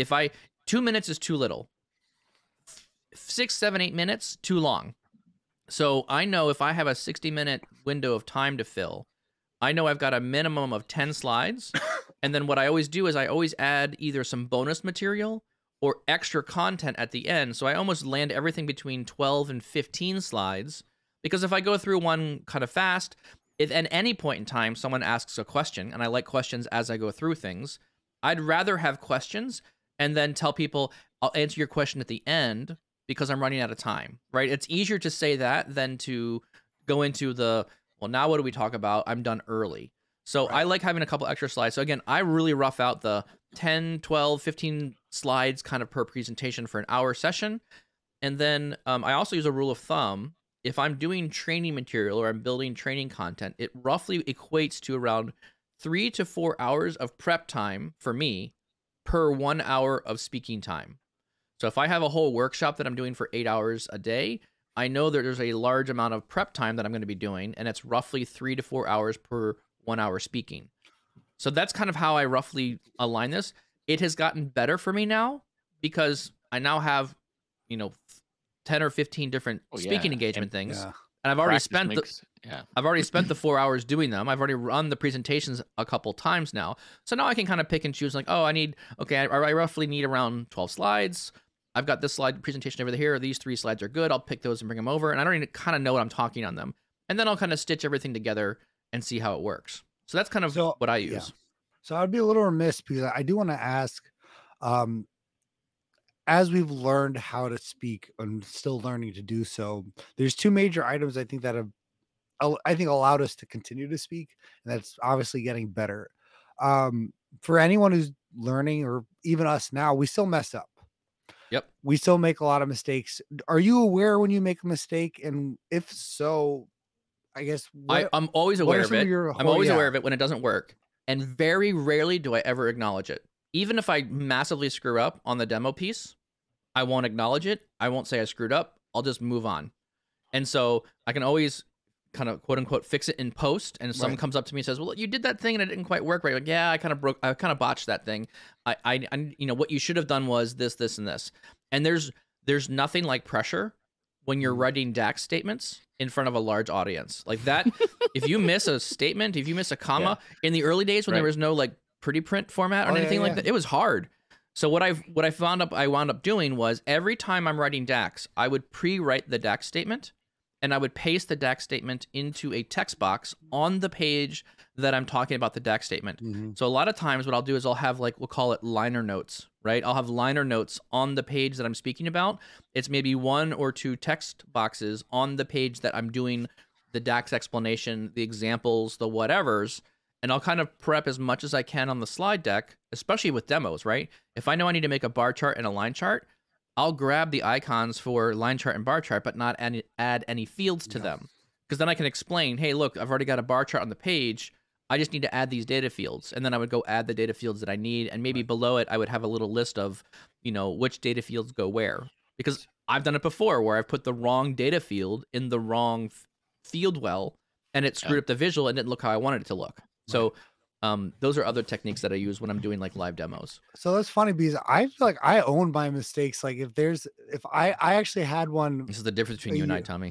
2 minutes is too little. 6, 7, 8 minutes, too long. So I know if I have a 60-minute window of time to fill, I know I've got a minimum of 10 slides. And then what I always do is I always add either some bonus material or extra content at the end. So I almost land everything between 12 and 15 slides. Because if I go through one kind of fast, if at any point in time someone asks a question, and I like questions as I go through things, I'd rather have questions and then tell people, I'll answer your question at the end because I'm running out of time, right? It's easier to say that than to go into well, now what do we talk about? I'm done early. So I like having a couple extra slides. So again, I really rough out the 10, 12, 15 slides kind of per presentation for an hour session. And then I also use a rule of thumb. If I'm doing training material or I'm building training content, it roughly equates to around 3 to 4 hours of prep time for me per 1 hour of speaking time. So if I have a whole workshop that I'm doing for 8 hours a day, I know that there's a large amount of prep time that I'm going to be doing, and it's roughly 3 to 4 hours per 1 hour speaking. So that's kind of how I roughly align this. It has gotten better for me now because I now have, 10 or 15 different speaking engagement things. And I've already spent the 4 hours doing them. I've already run the presentations a couple times now. So now I can kind of pick and choose, like, I roughly need around 12 slides. I've got this slide presentation over here. These 3 slides are good. I'll pick those and bring them over. And I don't even kind of know what I'm talking on them. And then I'll kind of stitch everything together and see how it works. So that's kind of what I use. Yeah. So I'd be a little remiss because I do want to ask, as we've learned how to speak and still learning to do so, there's two major items I think that have I think allowed us to continue to speak, and that's obviously getting better. Um, for anyone who's learning, or even us now, we still mess up. Yep. We still make a lot of mistakes. Are you aware when you make a mistake? And if so, I guess I'm always aware of it. I'm always yeah. aware of it when it doesn't work. And very rarely do I ever acknowledge it. Even if I massively screw up on the demo piece, I won't acknowledge it. I won't say I screwed up. I'll just move on. And so I can always kind of quote unquote fix it in post. And if someone comes up to me and says, well, you did that thing and it didn't quite work right. Like, yeah, I kind of botched that thing. I you know, what you should have done was this, this, and this. And there's nothing like pressure when you're writing DAX statements in front of a large audience like that. If you miss a statement, if you miss a comma in the early days when there was no like pretty print format or anything like that, it was hard. So what I wound up doing was every time I'm writing DAX, I would pre-write the DAX statement and I would paste the DAX statement into a text box on the page that I'm talking about the DAX statement. So a lot of times what I'll do is I'll have like, we'll call it liner notes, right? I'll have liner notes on the page that I'm speaking about. It's maybe 1 or 2 text boxes on the page that I'm doing the DAX explanation, the examples, the whatevers, and I'll kind of prep as much as I can on the slide deck, especially with demos, right? If I know I need to make a bar chart and a line chart, I'll grab the icons for line chart and bar chart, but not add any fields to them. Because then I can explain, hey, look, I've already got a bar chart on the page. I just need to add these data fields. And then I would go add the data fields that I need. And maybe below it, I would have a little list of, you know, which data fields go where. Because I've done it before where I've put the wrong data field in the wrong field well, and it screwed up the visual and didn't look how I wanted it to look. So those are other techniques that I use when I'm doing like live demos. So that's funny because I feel like I own my mistakes. Like if I actually had one. This is the difference between you and I, Tommy.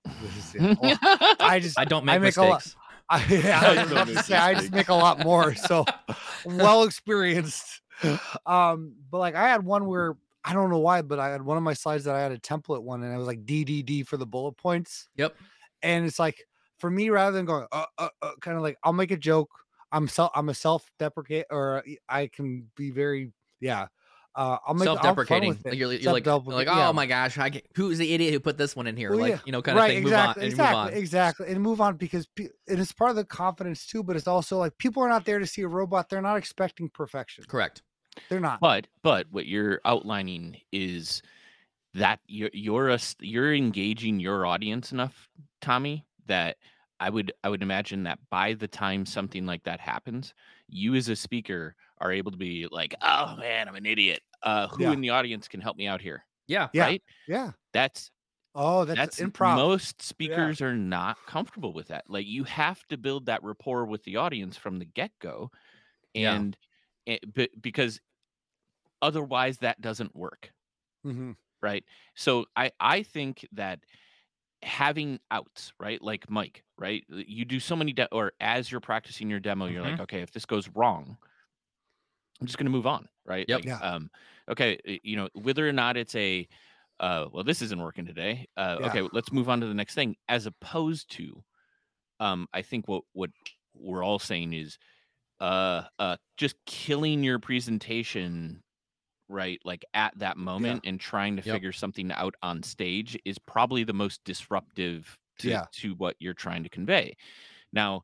I don't make mistakes. I just make a lot more. So well experienced. But like I had one where I don't know why, but I had one of my slides that I had a template one and it was like DDD for the bullet points. Yep. And it's like for me, rather than going kind of like I'll make a joke. I'm a self-deprecate, or I can be very I'll make self-deprecating. You're like oh my gosh, who's the idiot who put this one in here? Well, like you know, kind of thing. Exactly, and move on because it's part of the confidence too. But it's also like people are not there to see a robot; they're not expecting perfection. Correct. They're not. But what you're outlining is that you're engaging your audience enough, Tommy, that I would imagine that by the time something like that happens, you as a speaker are able to be like, oh man, I'm an idiot. Who in the audience can help me out here? Yeah. Right? Yeah. That's improv. Most speakers are not comfortable with that. Like you have to build that rapport with the audience from the get-go. And because otherwise that doesn't work. Right? So I think that having outs, right? Like Mike, right? You do so many or as you're practicing your demo, you're like, okay, if this goes wrong, I'm just going to move on, right? Yep. Like, okay, you know, whether or not it's a well, this isn't working today. Okay, let's move on to the next thing. As opposed to, I think what we're all saying is, just killing your presentation, right? Like at that moment and trying to figure something out on stage is probably the most disruptive to what you're trying to convey. Now,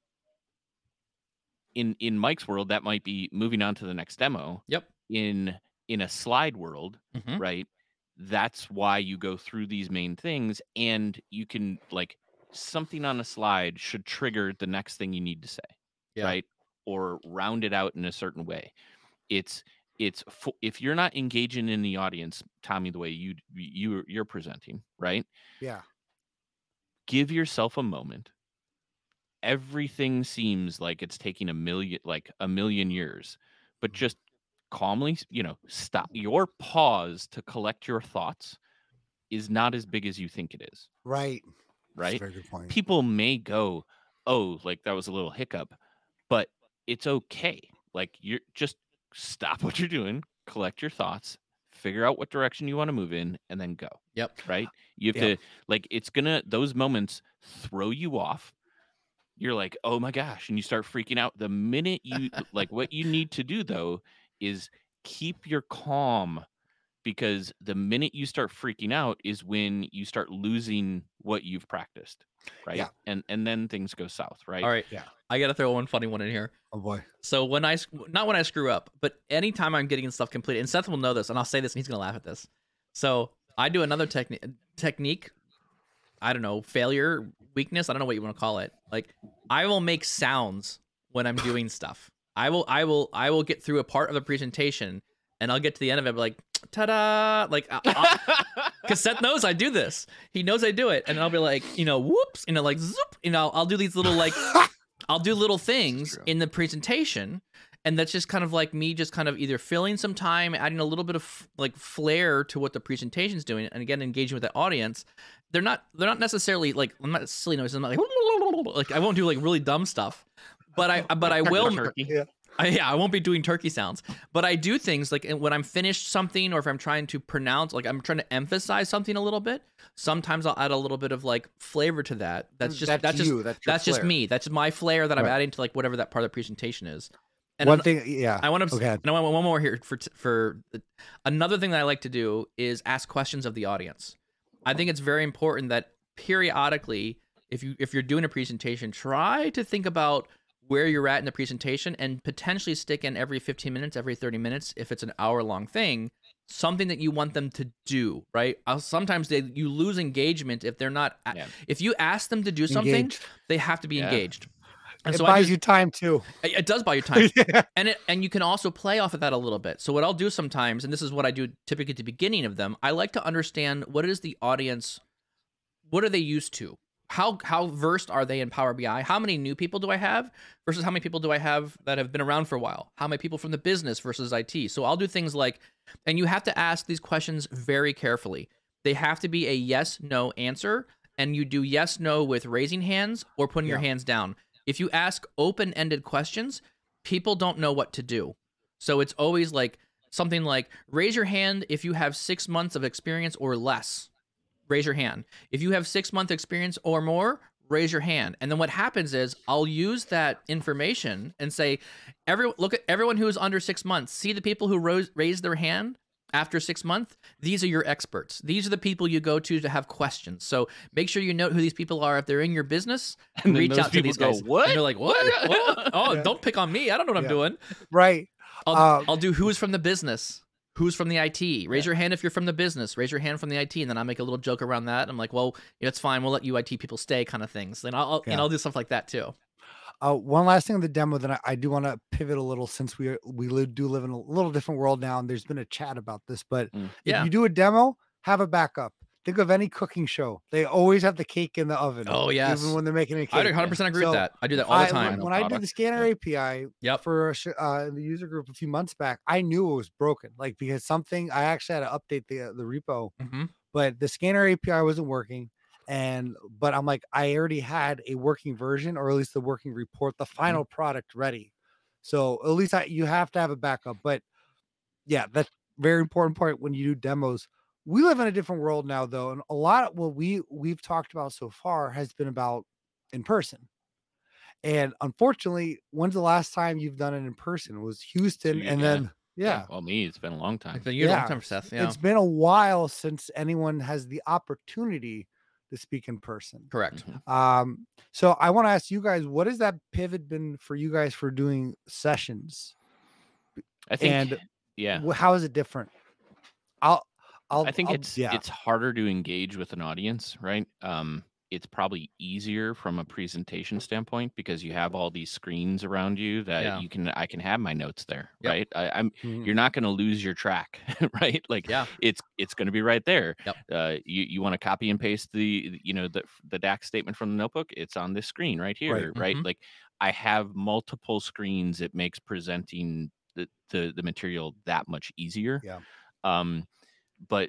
in Mike's world, that might be moving on to the next demo. Yep. In a slide world, right? That's why you go through these main things, and you can like something on a slide should trigger the next thing you need to say, right? Or round it out in a certain way. It's if you're not engaging in the audience, Tommy, the way you're presenting, right? Yeah. Give yourself a moment. Everything seems like it's taking a million years, but just calmly, you know, stop. Your pause to collect your thoughts is not as big as you think it is. Right. Right. That's a very good point. People may go, oh, like that was a little hiccup, but it's okay. Like you're just stop what you're doing, collect your thoughts, figure out what direction you want to move in, and then go. Yep. Right. You have to like, those moments throw you off. You're like, oh my gosh. And you start freaking out the minute you like what you need to do though, is keep your calm because the minute you start freaking out is when you start losing what you've practiced, right? Yeah. And then things go south, right? All right. Yeah. I got to throw one funny one in here. Oh boy. So not when I screw up, but anytime I'm getting stuff completed, and Seth will know this, and I'll say this, and he's going to laugh at this. So I do another technique. I don't know, failure, weakness. I don't know what you want to call it. Like, I will make sounds when I'm doing stuff. I will get through a part of the presentation, and I'll get to the end of it, like, ta-da! Like, because Seth knows I do this. He knows I do it, and I'll be like, whoops, like, zoop. I'll do these little, like, I'll do little things in the presentation, and that's just kind of like me just kind of either filling some time, adding a little bit of like flair to what the presentation's doing, and again, engaging with the audience. They're not necessarily like, I'm not silly noises. I'm not like I won't do like really dumb stuff, but I will. I won't be doing turkey sounds, but I do things like when I'm finished something, or if I'm trying to pronounce, like I'm trying to emphasize something a little bit. Sometimes I'll add a little bit of like flavor to that. That's just me. That's just my flair that I'm adding to like whatever that part of the presentation is. And one thing, yeah. I want one more here for another thing that I like to do is ask questions of the audience. I think it's very important that periodically, if you're doing a presentation, try to think about where you're at in the presentation and potentially stick in every 15 minutes, every 30 minutes, if it's an hour-long thing, something that you want them to do, right? Sometimes you lose engagement if they're not. Yeah. If you ask them to do something, they have to be engaged. And it buys you time too. It does buy you time. Yeah. And you can also play off of that a little bit. So what I'll do sometimes, and this is what I do typically at the beginning of them, I like to understand what is the audience, what are they used to? How versed are they in Power BI? How many new people do I have versus how many people do I have that have been around for a while? How many people from the business versus IT? So I'll do things like, and you have to ask these questions very carefully. They have to be a yes, no answer, and you do yes, no with raising hands or putting your hands down. If you ask open-ended questions, people don't know what to do. So it's always like something like, raise your hand if you have 6 months of experience or less. Raise your hand. If you have 6 month experience or more, raise your hand. And then what happens is I'll use that information and say, look at everyone who is under 6 months. See the people who raised their hand after 6 months? These are your experts. These are the people you go to have questions. So make sure you note who these people are. If they're in your business, reach out to these guys. What? And they're like, what? Oh, don't pick on me. I don't know what I'm doing. Right. I'll do who's from the business. Who's from the IT? Raise your hand if you're from the business. Raise your hand from the IT, and then I'll make a little joke around that. I'm like, well, it's fine. We'll let you IT people stay, kind of things. Then I'll do stuff like that too. One last thing on the demo that I do want to pivot a little, since we do live in a little different world now, and there's been a chat about this. But if you do a demo, have a backup. Think of any cooking show; they always have the cake in the oven. Oh yes, even when they're making a cake. I 100% agree with that. I do that all the time. When I did the Scanner API for the user group a few months back, I knew it was broken. Like, because I actually had to update the repo, but the Scanner API wasn't working. But I'm like, I already had a working version, or at least the working report, the final product ready. So at least you have to have a backup. But yeah, that's very important part when you do demos. We live in a different world now, though, and a lot of what we've talked about so far has been about in person. And unfortunately, when's the last time you've done it in person? It was Houston, and then well, me, it's been a long time. It's been a long time for Seth. Yeah, it's been a while since anyone has the opportunity to speak in person. Correct. So I want to ask you guys, what has that pivot been for you guys for doing sessions? I think, how is it different? I think it's harder to engage with an audience, right? It's probably easier from a presentation standpoint because you have all these screens around you that I can have my notes there, right? You're not going to lose your track, right? Like, it's going to be right there. You want to copy and paste the DAX statement from the notebook? It's on this screen right here, right? Like, I have multiple screens. It makes presenting the material that much easier. But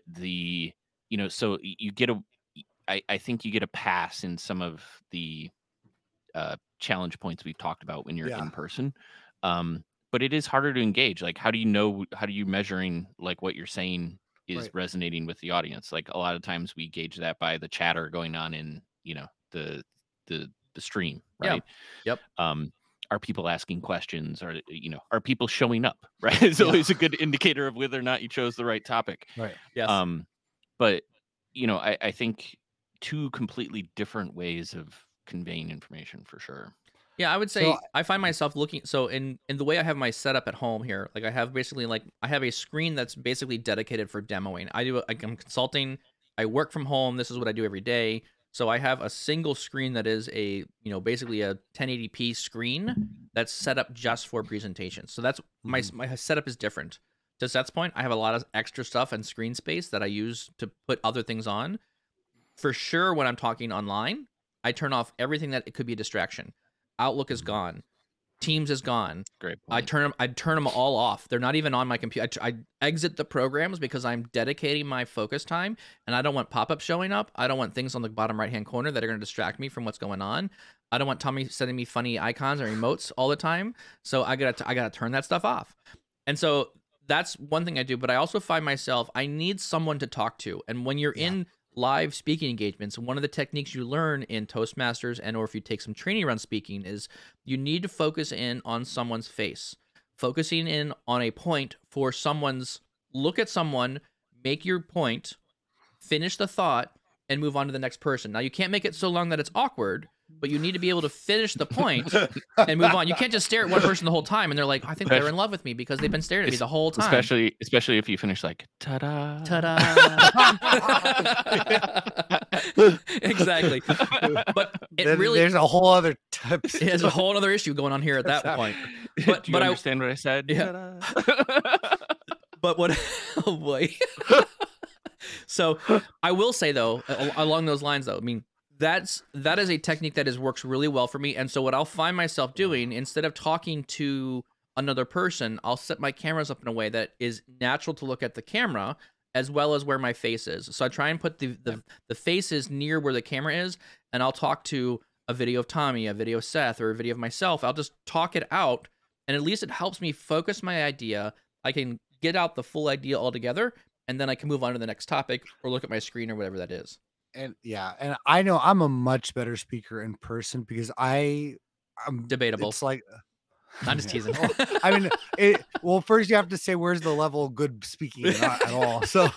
so you get I think you get a pass in some of the challenge points we've talked about when you're in person. But it is harder to engage. Like, how do you measuring like what you're saying is resonating with the audience? Like, a lot of times we gauge that by the chatter going on in, the stream, right? are people asking questions? Are people showing up? Right. It's always a good indicator of whether or not you chose the right topic. Right. Yes. But I think two completely different ways of conveying information for sure. Yeah, I would say I find myself looking. So in the way I have my setup at home here, like I have basically I have a screen that's basically dedicated for demoing. I'm consulting. I work from home. This is what I do every day. So I have a single screen that is basically a 1080p screen that's set up just for presentation. So that's my setup is different. To Seth's point, I have a lot of extra stuff and screen space that I use to put other things on. For sure, when I'm talking online, I turn off everything that it could be a distraction. Outlook is gone. Teams is gone. Great point. I turn them all off. They're not even on my computer. I exit the programs because I'm dedicating my focus time, and I don't want pop-ups showing up. I don't want things on the bottom right-hand corner that are going to distract me from what's going on. I don't want Tommy sending me funny icons or emotes all the time. So I gotta turn that stuff off. And so that's one thing I do. But I also find myself, I need someone to talk to. And when you're in live speaking engagements, one of the techniques you learn in Toastmasters or if you take some training around speaking is you need to focus in on someone's face. Focusing in on a point for look at someone, make your point, finish the thought, and move on to the next person. Now, you can't make it so long that it's awkward, but you need to be able to finish the point and move on. You can't just stare at one person the whole time and they're like, I think they're in love with me because they've been staring at me the whole time. Especially if you finish like, ta-da. Ta-da. Exactly. But there's a whole other there's a whole other issue going on here at that point. But Do you understand what I said? Yeah. But what? Oh boy. So I will say though, along those lines though, I mean, that is a technique that works really well for me. And so what I'll find myself doing, instead of talking to another person, I'll set my cameras up in a way that is natural to look at the camera as well as where my face is. So I try and put the faces near where the camera is, and I'll talk to a video of Tommy, a video of Seth, or a video of myself. I'll just talk it out, and at least it helps me focus my idea. I can get out the full idea altogether, and then I can move on to the next topic or look at my screen or whatever that is. And I know I'm a much better speaker in person because I'm debatable. It's like I'm just teasing. I mean, well, first you have to say where's the level of good speaking at all. So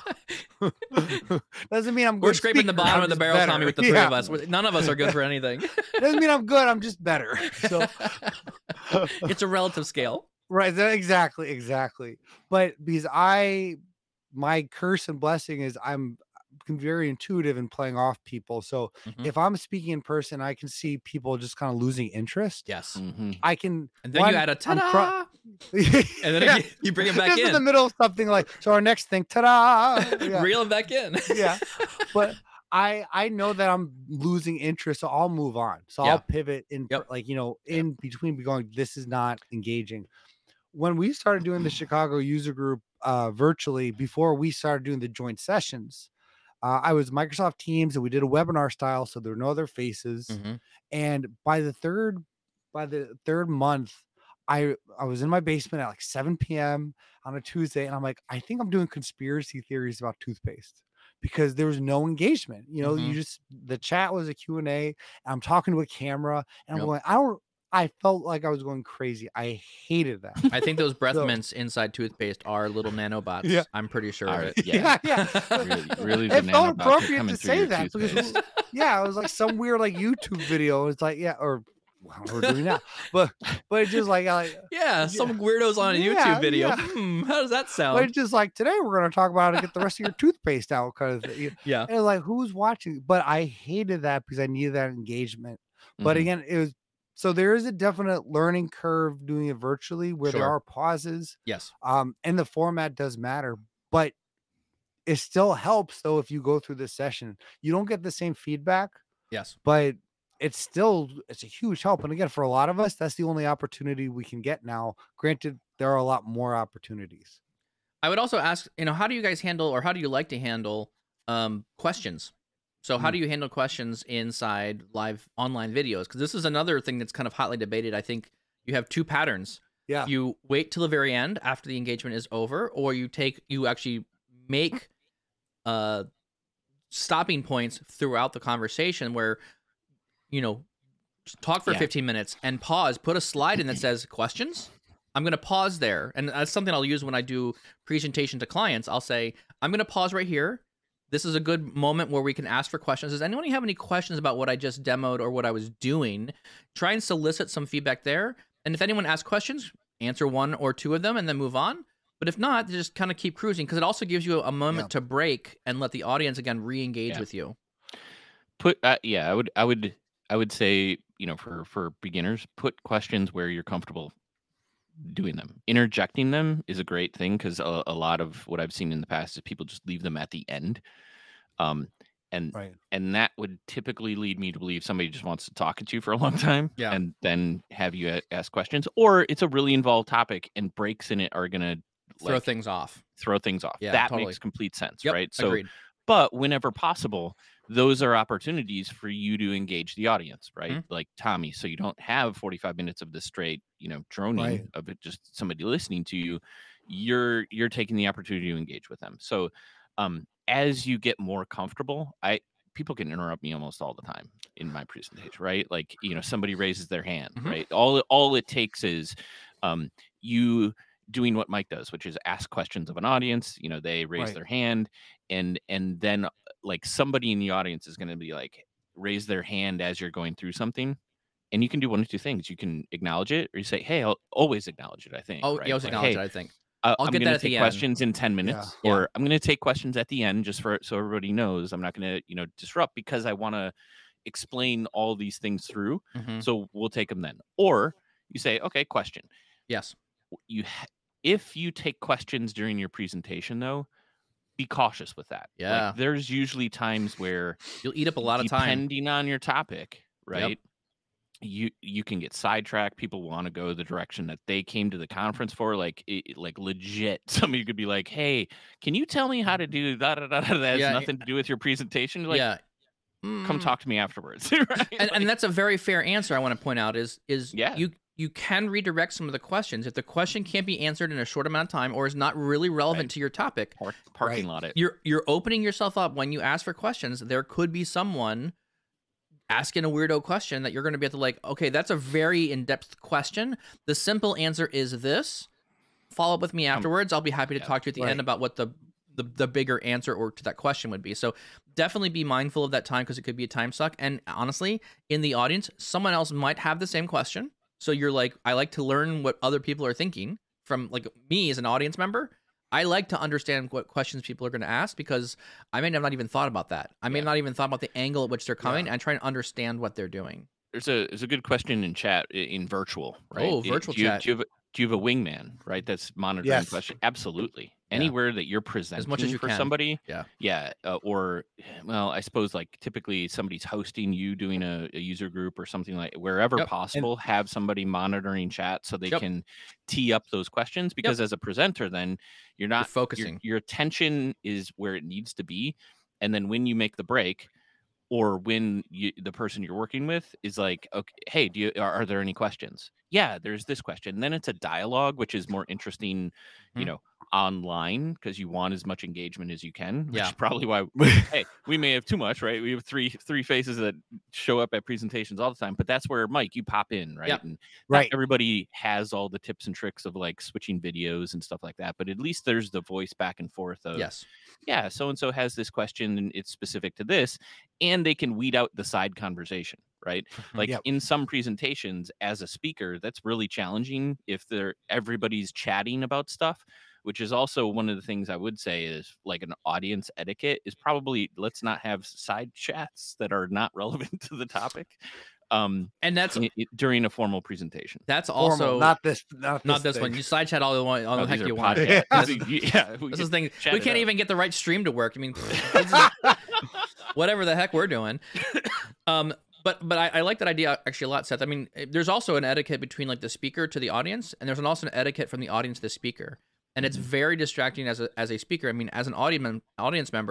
doesn't mean I'm good. We're scraping the bottom of the barrel, better. Tommy, with the three of us. None of us are good for anything. Doesn't mean I'm good. I'm just better. So it's a relative scale. Right. Exactly. But because my curse and blessing is I'm very intuitive in playing off people. So if I'm speaking in person, I can see people just kind of losing interest. Yes. Mm-hmm. I can. And then you add a ta-da. And then you bring them back just in. In the middle of something like, so our next thing, ta-da. Yeah. Reel them back in. Yeah. But I know that I'm losing interest, so I'll move on. So I'll pivot in in between going, this is not engaging. When we started doing the Chicago user group virtually, before we started doing the joint sessions, I was Microsoft Teams and we did a webinar style, so there were no other faces. Mm-hmm. And by the third month, I was in my basement at like 7 p.m. on a Tuesday, and I'm like, I think I'm doing conspiracy theories about toothpaste because there was no engagement. You just, the chat was a Q&A, and I'm talking to a camera, and I'm going, I felt like I was going crazy. I hated that. I think those breath mints inside toothpaste are little nanobots. Yeah. I'm pretty sure of it. Yeah. really it felt appropriate to say that because it was like some weird like YouTube video. It's like, or we're doing that, but it's just like some weirdos on a YouTube video. How does that sound? But it's just like, today we're going to talk about how to get the rest of your toothpaste out, kind of thing. Yeah. And like, who's watching? But I hated that because I needed that engagement. But again, it was. So there is a definite learning curve doing it virtually where there are pauses. Yes. And the format does matter, but it still helps though if you go through this session. You don't get the same feedback. Yes. But it's a huge help. And again, for a lot of us, that's the only opportunity we can get now. Granted, there are a lot more opportunities. I would also ask, how do you guys handle, or how do you like to handle questions? So how do you handle questions inside live online videos? Because this is another thing that's kind of hotly debated. I think you have two patterns. Yeah. You wait till the very end after the engagement is over, or you actually make stopping points throughout the conversation where, talk for 15 minutes and pause, put a slide in that says questions. I'm going to pause there. And that's something I'll use when I do presentation to clients. I'll say, I'm going to pause right here. This is a good moment where we can ask for questions. Does anyone have any questions about what I just demoed or what I was doing? Try and solicit some feedback there. And if anyone asks questions, answer 1 or 2 of them and then move on. But if not, just kind of keep cruising, because it also gives you a moment to break and let the audience again re-engage with you. I would say, for beginners, put questions where you're comfortable doing them. Interjecting them is a great thing, because a lot of what I've seen in the past is people just leave them at the end. And that would typically lead me to believe somebody just wants to talk at you for a long time and then have you ask questions, or it's a really involved topic and breaks in it are going to throw things off. Yeah, that makes complete sense, right? So, agreed. But whenever possible, those are opportunities for you to engage the audience, right? Like Tommy, so you don't have 45 minutes of this straight, droning of it, just somebody listening to you. You're taking the opportunity to engage with them. So, as you get more comfortable, people can interrupt me almost all the time in my presentation, right? Like, somebody raises their hand, right? All it takes is you doing what Mike does, which is ask questions of an audience. They raise their hand, and then like somebody in the audience is going to be like, raise their hand as you're going through something. And you can do one of 2 things. You can acknowledge it, or you say, hey, I'll always acknowledge it, I think. Oh, right? always acknowledge it, I think. I'm going to take questions in 10 minutes, or I'm going to take questions at the end, just so everybody knows I'm not going to, disrupt, because I want to explain all these things through. So we'll take them then. Or you say, okay, question. Yes. If you take questions during your presentation, though, be cautious with that. Yeah. Like, there's usually times where you'll eat up a lot of time, depending on your topic, right? You can get sidetracked. People want to go the direction that they came to the conference for. Like legit, somebody could be like, hey, can you tell me how to do that? That has nothing to do with your presentation. Like, come talk to me afterwards. Right? And that's a very fair answer. I want to point out is you can redirect some of the questions. If the question can't be answered in a short amount of time, or is not really relevant to your topic, parking lot it. You're opening yourself up. When you ask for questions, there could be someone asking a weirdo question that you're going to be able to, like, okay, that's a very in-depth question. The simple answer is this. Follow up with me afterwards. I'll be happy to talk to you at the end about what the bigger answer or to that question would be. So definitely be mindful of that time, because it could be a time suck. And honestly, in the audience, someone else might have the same question. So you're like, I like to learn what other people are thinking from, like, me as an audience member. I like to understand what questions people are going to ask, because I may have not even thought about that. I may have not even thought about the angle at which they're coming, and try and understand what they're doing. There's a good question in chat in virtual, right? Oh, virtual chat. Do you have a wingman, right? That's monitoring question. Absolutely. Anywhere that you're presenting as much as you for can. Somebody. Or, well, I suppose like typically somebody's hosting you, doing a user group or something, like wherever possible, have somebody monitoring chat so they can tee up those questions, because as a presenter, then you're not focusing. Your attention is where it needs to be. And then when you make the break, or when the person you're working with is like, okay, hey, are there any questions? Yeah, there's this question. And then it's a dialogue, which is more interesting, online, because you want as much engagement as you can. Which is probably why, hey, we may have too much, right? We have three faces that show up at presentations all the time, but that's where, Mike, you pop in, right? Yep. And not everybody has all the tips and tricks of like switching videos and stuff like that, but at least there's the voice back and forth of, so-and-so has this question and it's specific to this, and they can weed out the side conversation, right? Like in some presentations as a speaker, that's really challenging if everybody's chatting about stuff, which is also one of the things I would say is like an audience etiquette is probably, let's not have side chats that are not relevant to the topic. And that's during a formal presentation. That's also not this one. You side chat all the heck you want. This is thing. We can't even get the right stream to work. I mean, whatever the heck we're doing. But I like that idea actually a lot, Seth. I mean, there's also an etiquette between like the speaker to the audience, and there's also an etiquette from the audience to the speaker. And it's very distracting as a speaker. I mean, as an audience member,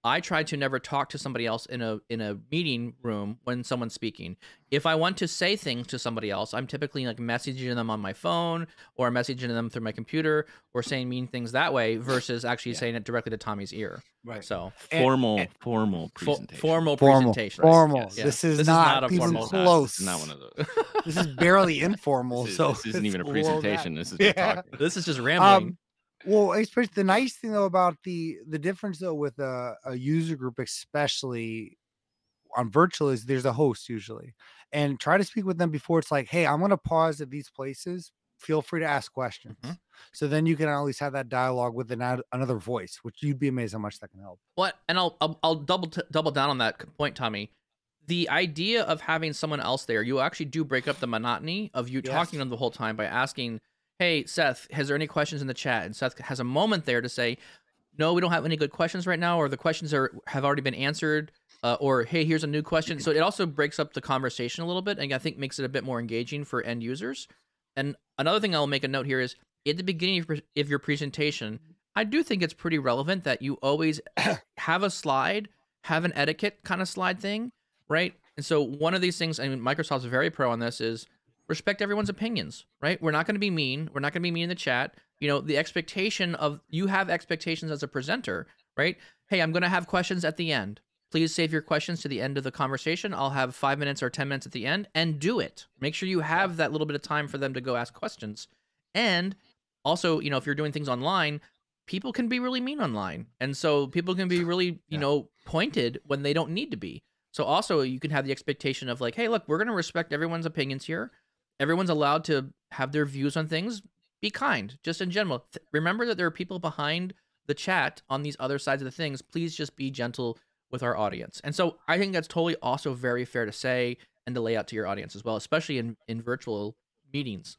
I try to never talk to somebody else in a meeting room when someone's speaking. If I want to say things to somebody else, I'm typically like messaging them on my phone or messaging them through my computer or saying mean things that way versus actually saying it directly to Tommy's ear. Right. So formal presentation. Formal presentation. Formal. Yes. This is not a even formal. close. This is not one of those. This is barely informal. This so isn't even a presentation. This is talking. This is just rambling. Well, especially the nice thing though about the difference though with a user group, especially on virtual, is there's a host usually, and try to speak with them before it's like, hey, I'm going to pause at these places. Feel free to ask questions. So then you can at least have that dialogue with another voice, which you'd be amazed how much that can help. What? And I'll double down on that point, Tommy. The idea of having someone else there, you actually do break up the monotony of you talking to them the whole time by asking, hey, Seth, has there any questions in the chat? And Seth has a moment there to say, no, we don't have any good questions right now, or the questions have already been answered, or hey, here's a new question. So it also breaks up the conversation a little bit, and I think makes it a bit more engaging for end users. And another thing I'll make a note here is at the beginning of your presentation, I do think it's pretty relevant that you always have a slide, have an etiquette kind of slide thing, right? And so one of these things, I mean, Microsoft's very pro on this, is respect everyone's opinions, right? We're not going to be mean. We're not going to be mean in the chat. You know, the expectation of, you have expectations as a presenter, right? Hey, I'm going to have questions at the end. Please save your questions to the end of the conversation. I'll have 5 minutes or 10 minutes at the end, and do it. Make sure you have that little bit of time for them to go ask questions. And also, you know, if you're doing things online, people can be really mean online. And so people can be really, you know, pointed when they don't need to be. So also you can have the expectation of like, hey, look, we're going to respect everyone's opinions here. Everyone's allowed to have their views on things. Be kind, just in general. Remember that there are people behind the chat on these other sides of the things. Please just be gentle with our audience. And so I think that's totally also very fair to say and to lay out to your audience as well, especially in virtual meetings.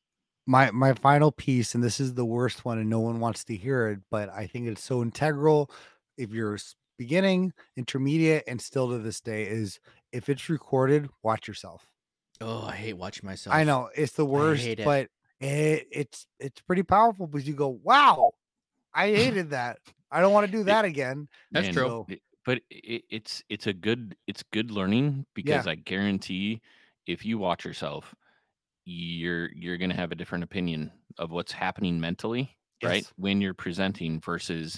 My final piece, and this is the worst one and no one wants to hear it, but I think it's so integral if you're beginning, intermediate, and still to this day, is if it's recorded, watch yourself. Oh, I hate watching myself. I know it's the worst, but it's pretty powerful because you go, wow, I hated that. I don't want to do that again. That's true. But it's good learning, because I guarantee if you watch yourself, you're going to have a different opinion of what's happening mentally, right? When you're presenting versus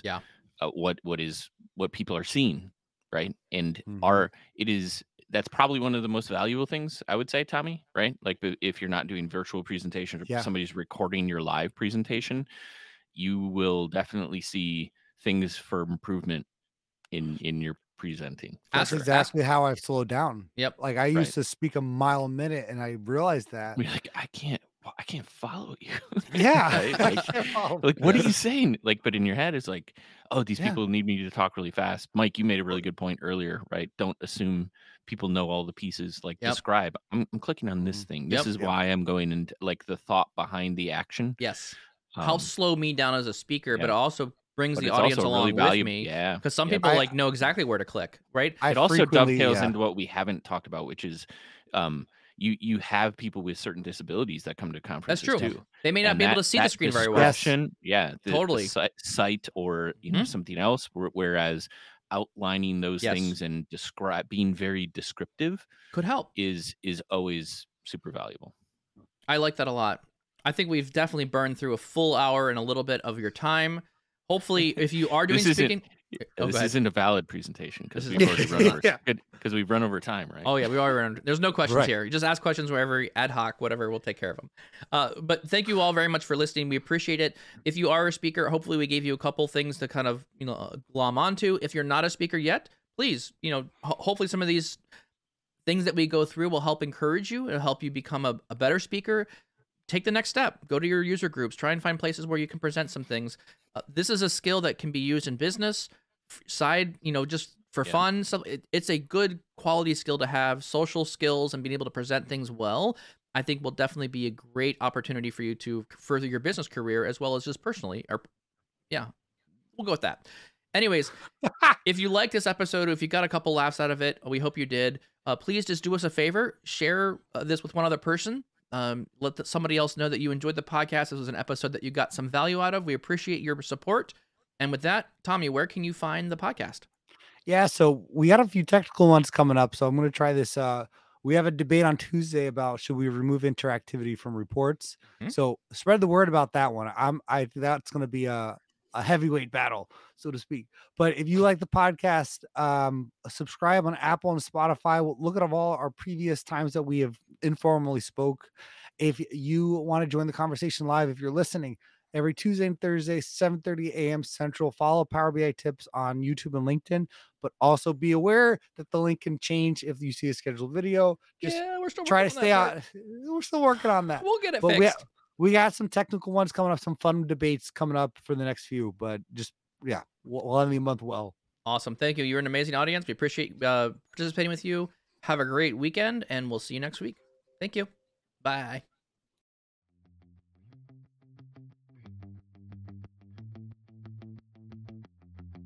what people are seeing, right? And that's probably one of the most valuable things, I would say, Tommy, right? Like if you're not doing virtual presentations or somebody's recording your live presentation, you will definitely see things for improvement in your presenting. That's exactly how I've slowed down. Yep. Like I used to speak a mile a minute, and I realized that. You're like, I can't follow you. Yeah. Right? Like what are you saying? Like, but in your head it's like, oh, these people need me to talk really fast. Mike, you made a really good point earlier, right? Don't assume people know all the pieces. Like describe. I'm clicking on this thing. This is why I'm going into like the thought behind the action. Yes. Help slow me down as a speaker, but also brings the audience along with me. Yeah. Because some people like know exactly where to click, right? It also dovetails into what we haven't talked about, which is you have people with certain disabilities that come to conferences. That's true. Too. They may not be able to see the screen very well. Totally. The sight or something else. Whereas outlining those things and being very descriptive could help is always super valuable. I like that a lot. I think we've definitely burned through a full hour and a little bit of your time. Hopefully, if you are doing speaking, this isn't a valid presentation because we've run over time, right? Oh yeah, we are run. There's no questions here. You just ask questions wherever, ad hoc, whatever. We'll take care of them. But thank you all very much for listening. We appreciate it. If you are a speaker, hopefully we gave you a couple things to kind of glom onto. If you're not a speaker yet, please, hopefully some of these things that we go through will help encourage you and help you become a better speaker. Take the next step. Go to your user groups. Try and find places where you can present some things. This is a skill that can be used in business, side, just for fun. So it's a good quality skill to have. Social skills and being able to present things well, I think will definitely be a great opportunity for you to further your business career as well as just personally. We'll go with that. Anyways, if you like this episode, if you got a couple laughs out of it, we hope you did. Please just do us a favor. Share this with one other person. Let somebody else know that you enjoyed the podcast. This was an episode that you got some value out of. We appreciate your support. And with that, Tommy, where can you find the podcast? Yeah, so we got a few technical ones coming up. So I'm going to try this. We have a debate on Tuesday about should we remove interactivity from reports. Mhm. So spread the word about that one. I think that's going to be a heavyweight battle, so to speak. But if you like the podcast, subscribe on Apple and Spotify. We'll look at all our previous times that we have informally spoke. If you want to join the conversation live, if you're listening, every Tuesday and Thursday, 7:30 a.m. Central. Follow Power BI Tips on YouTube and LinkedIn, but also be aware that the link can change if you see a scheduled video. Just we're still try to stay out. We're still working on that. We'll get it but fixed. We got some technical ones coming up, some fun debates coming up for the next few. But just we'll end the month well. Awesome, thank you. You're an amazing audience. We appreciate participating with you. Have a great weekend, and we'll see you next week. Thank you. Bye.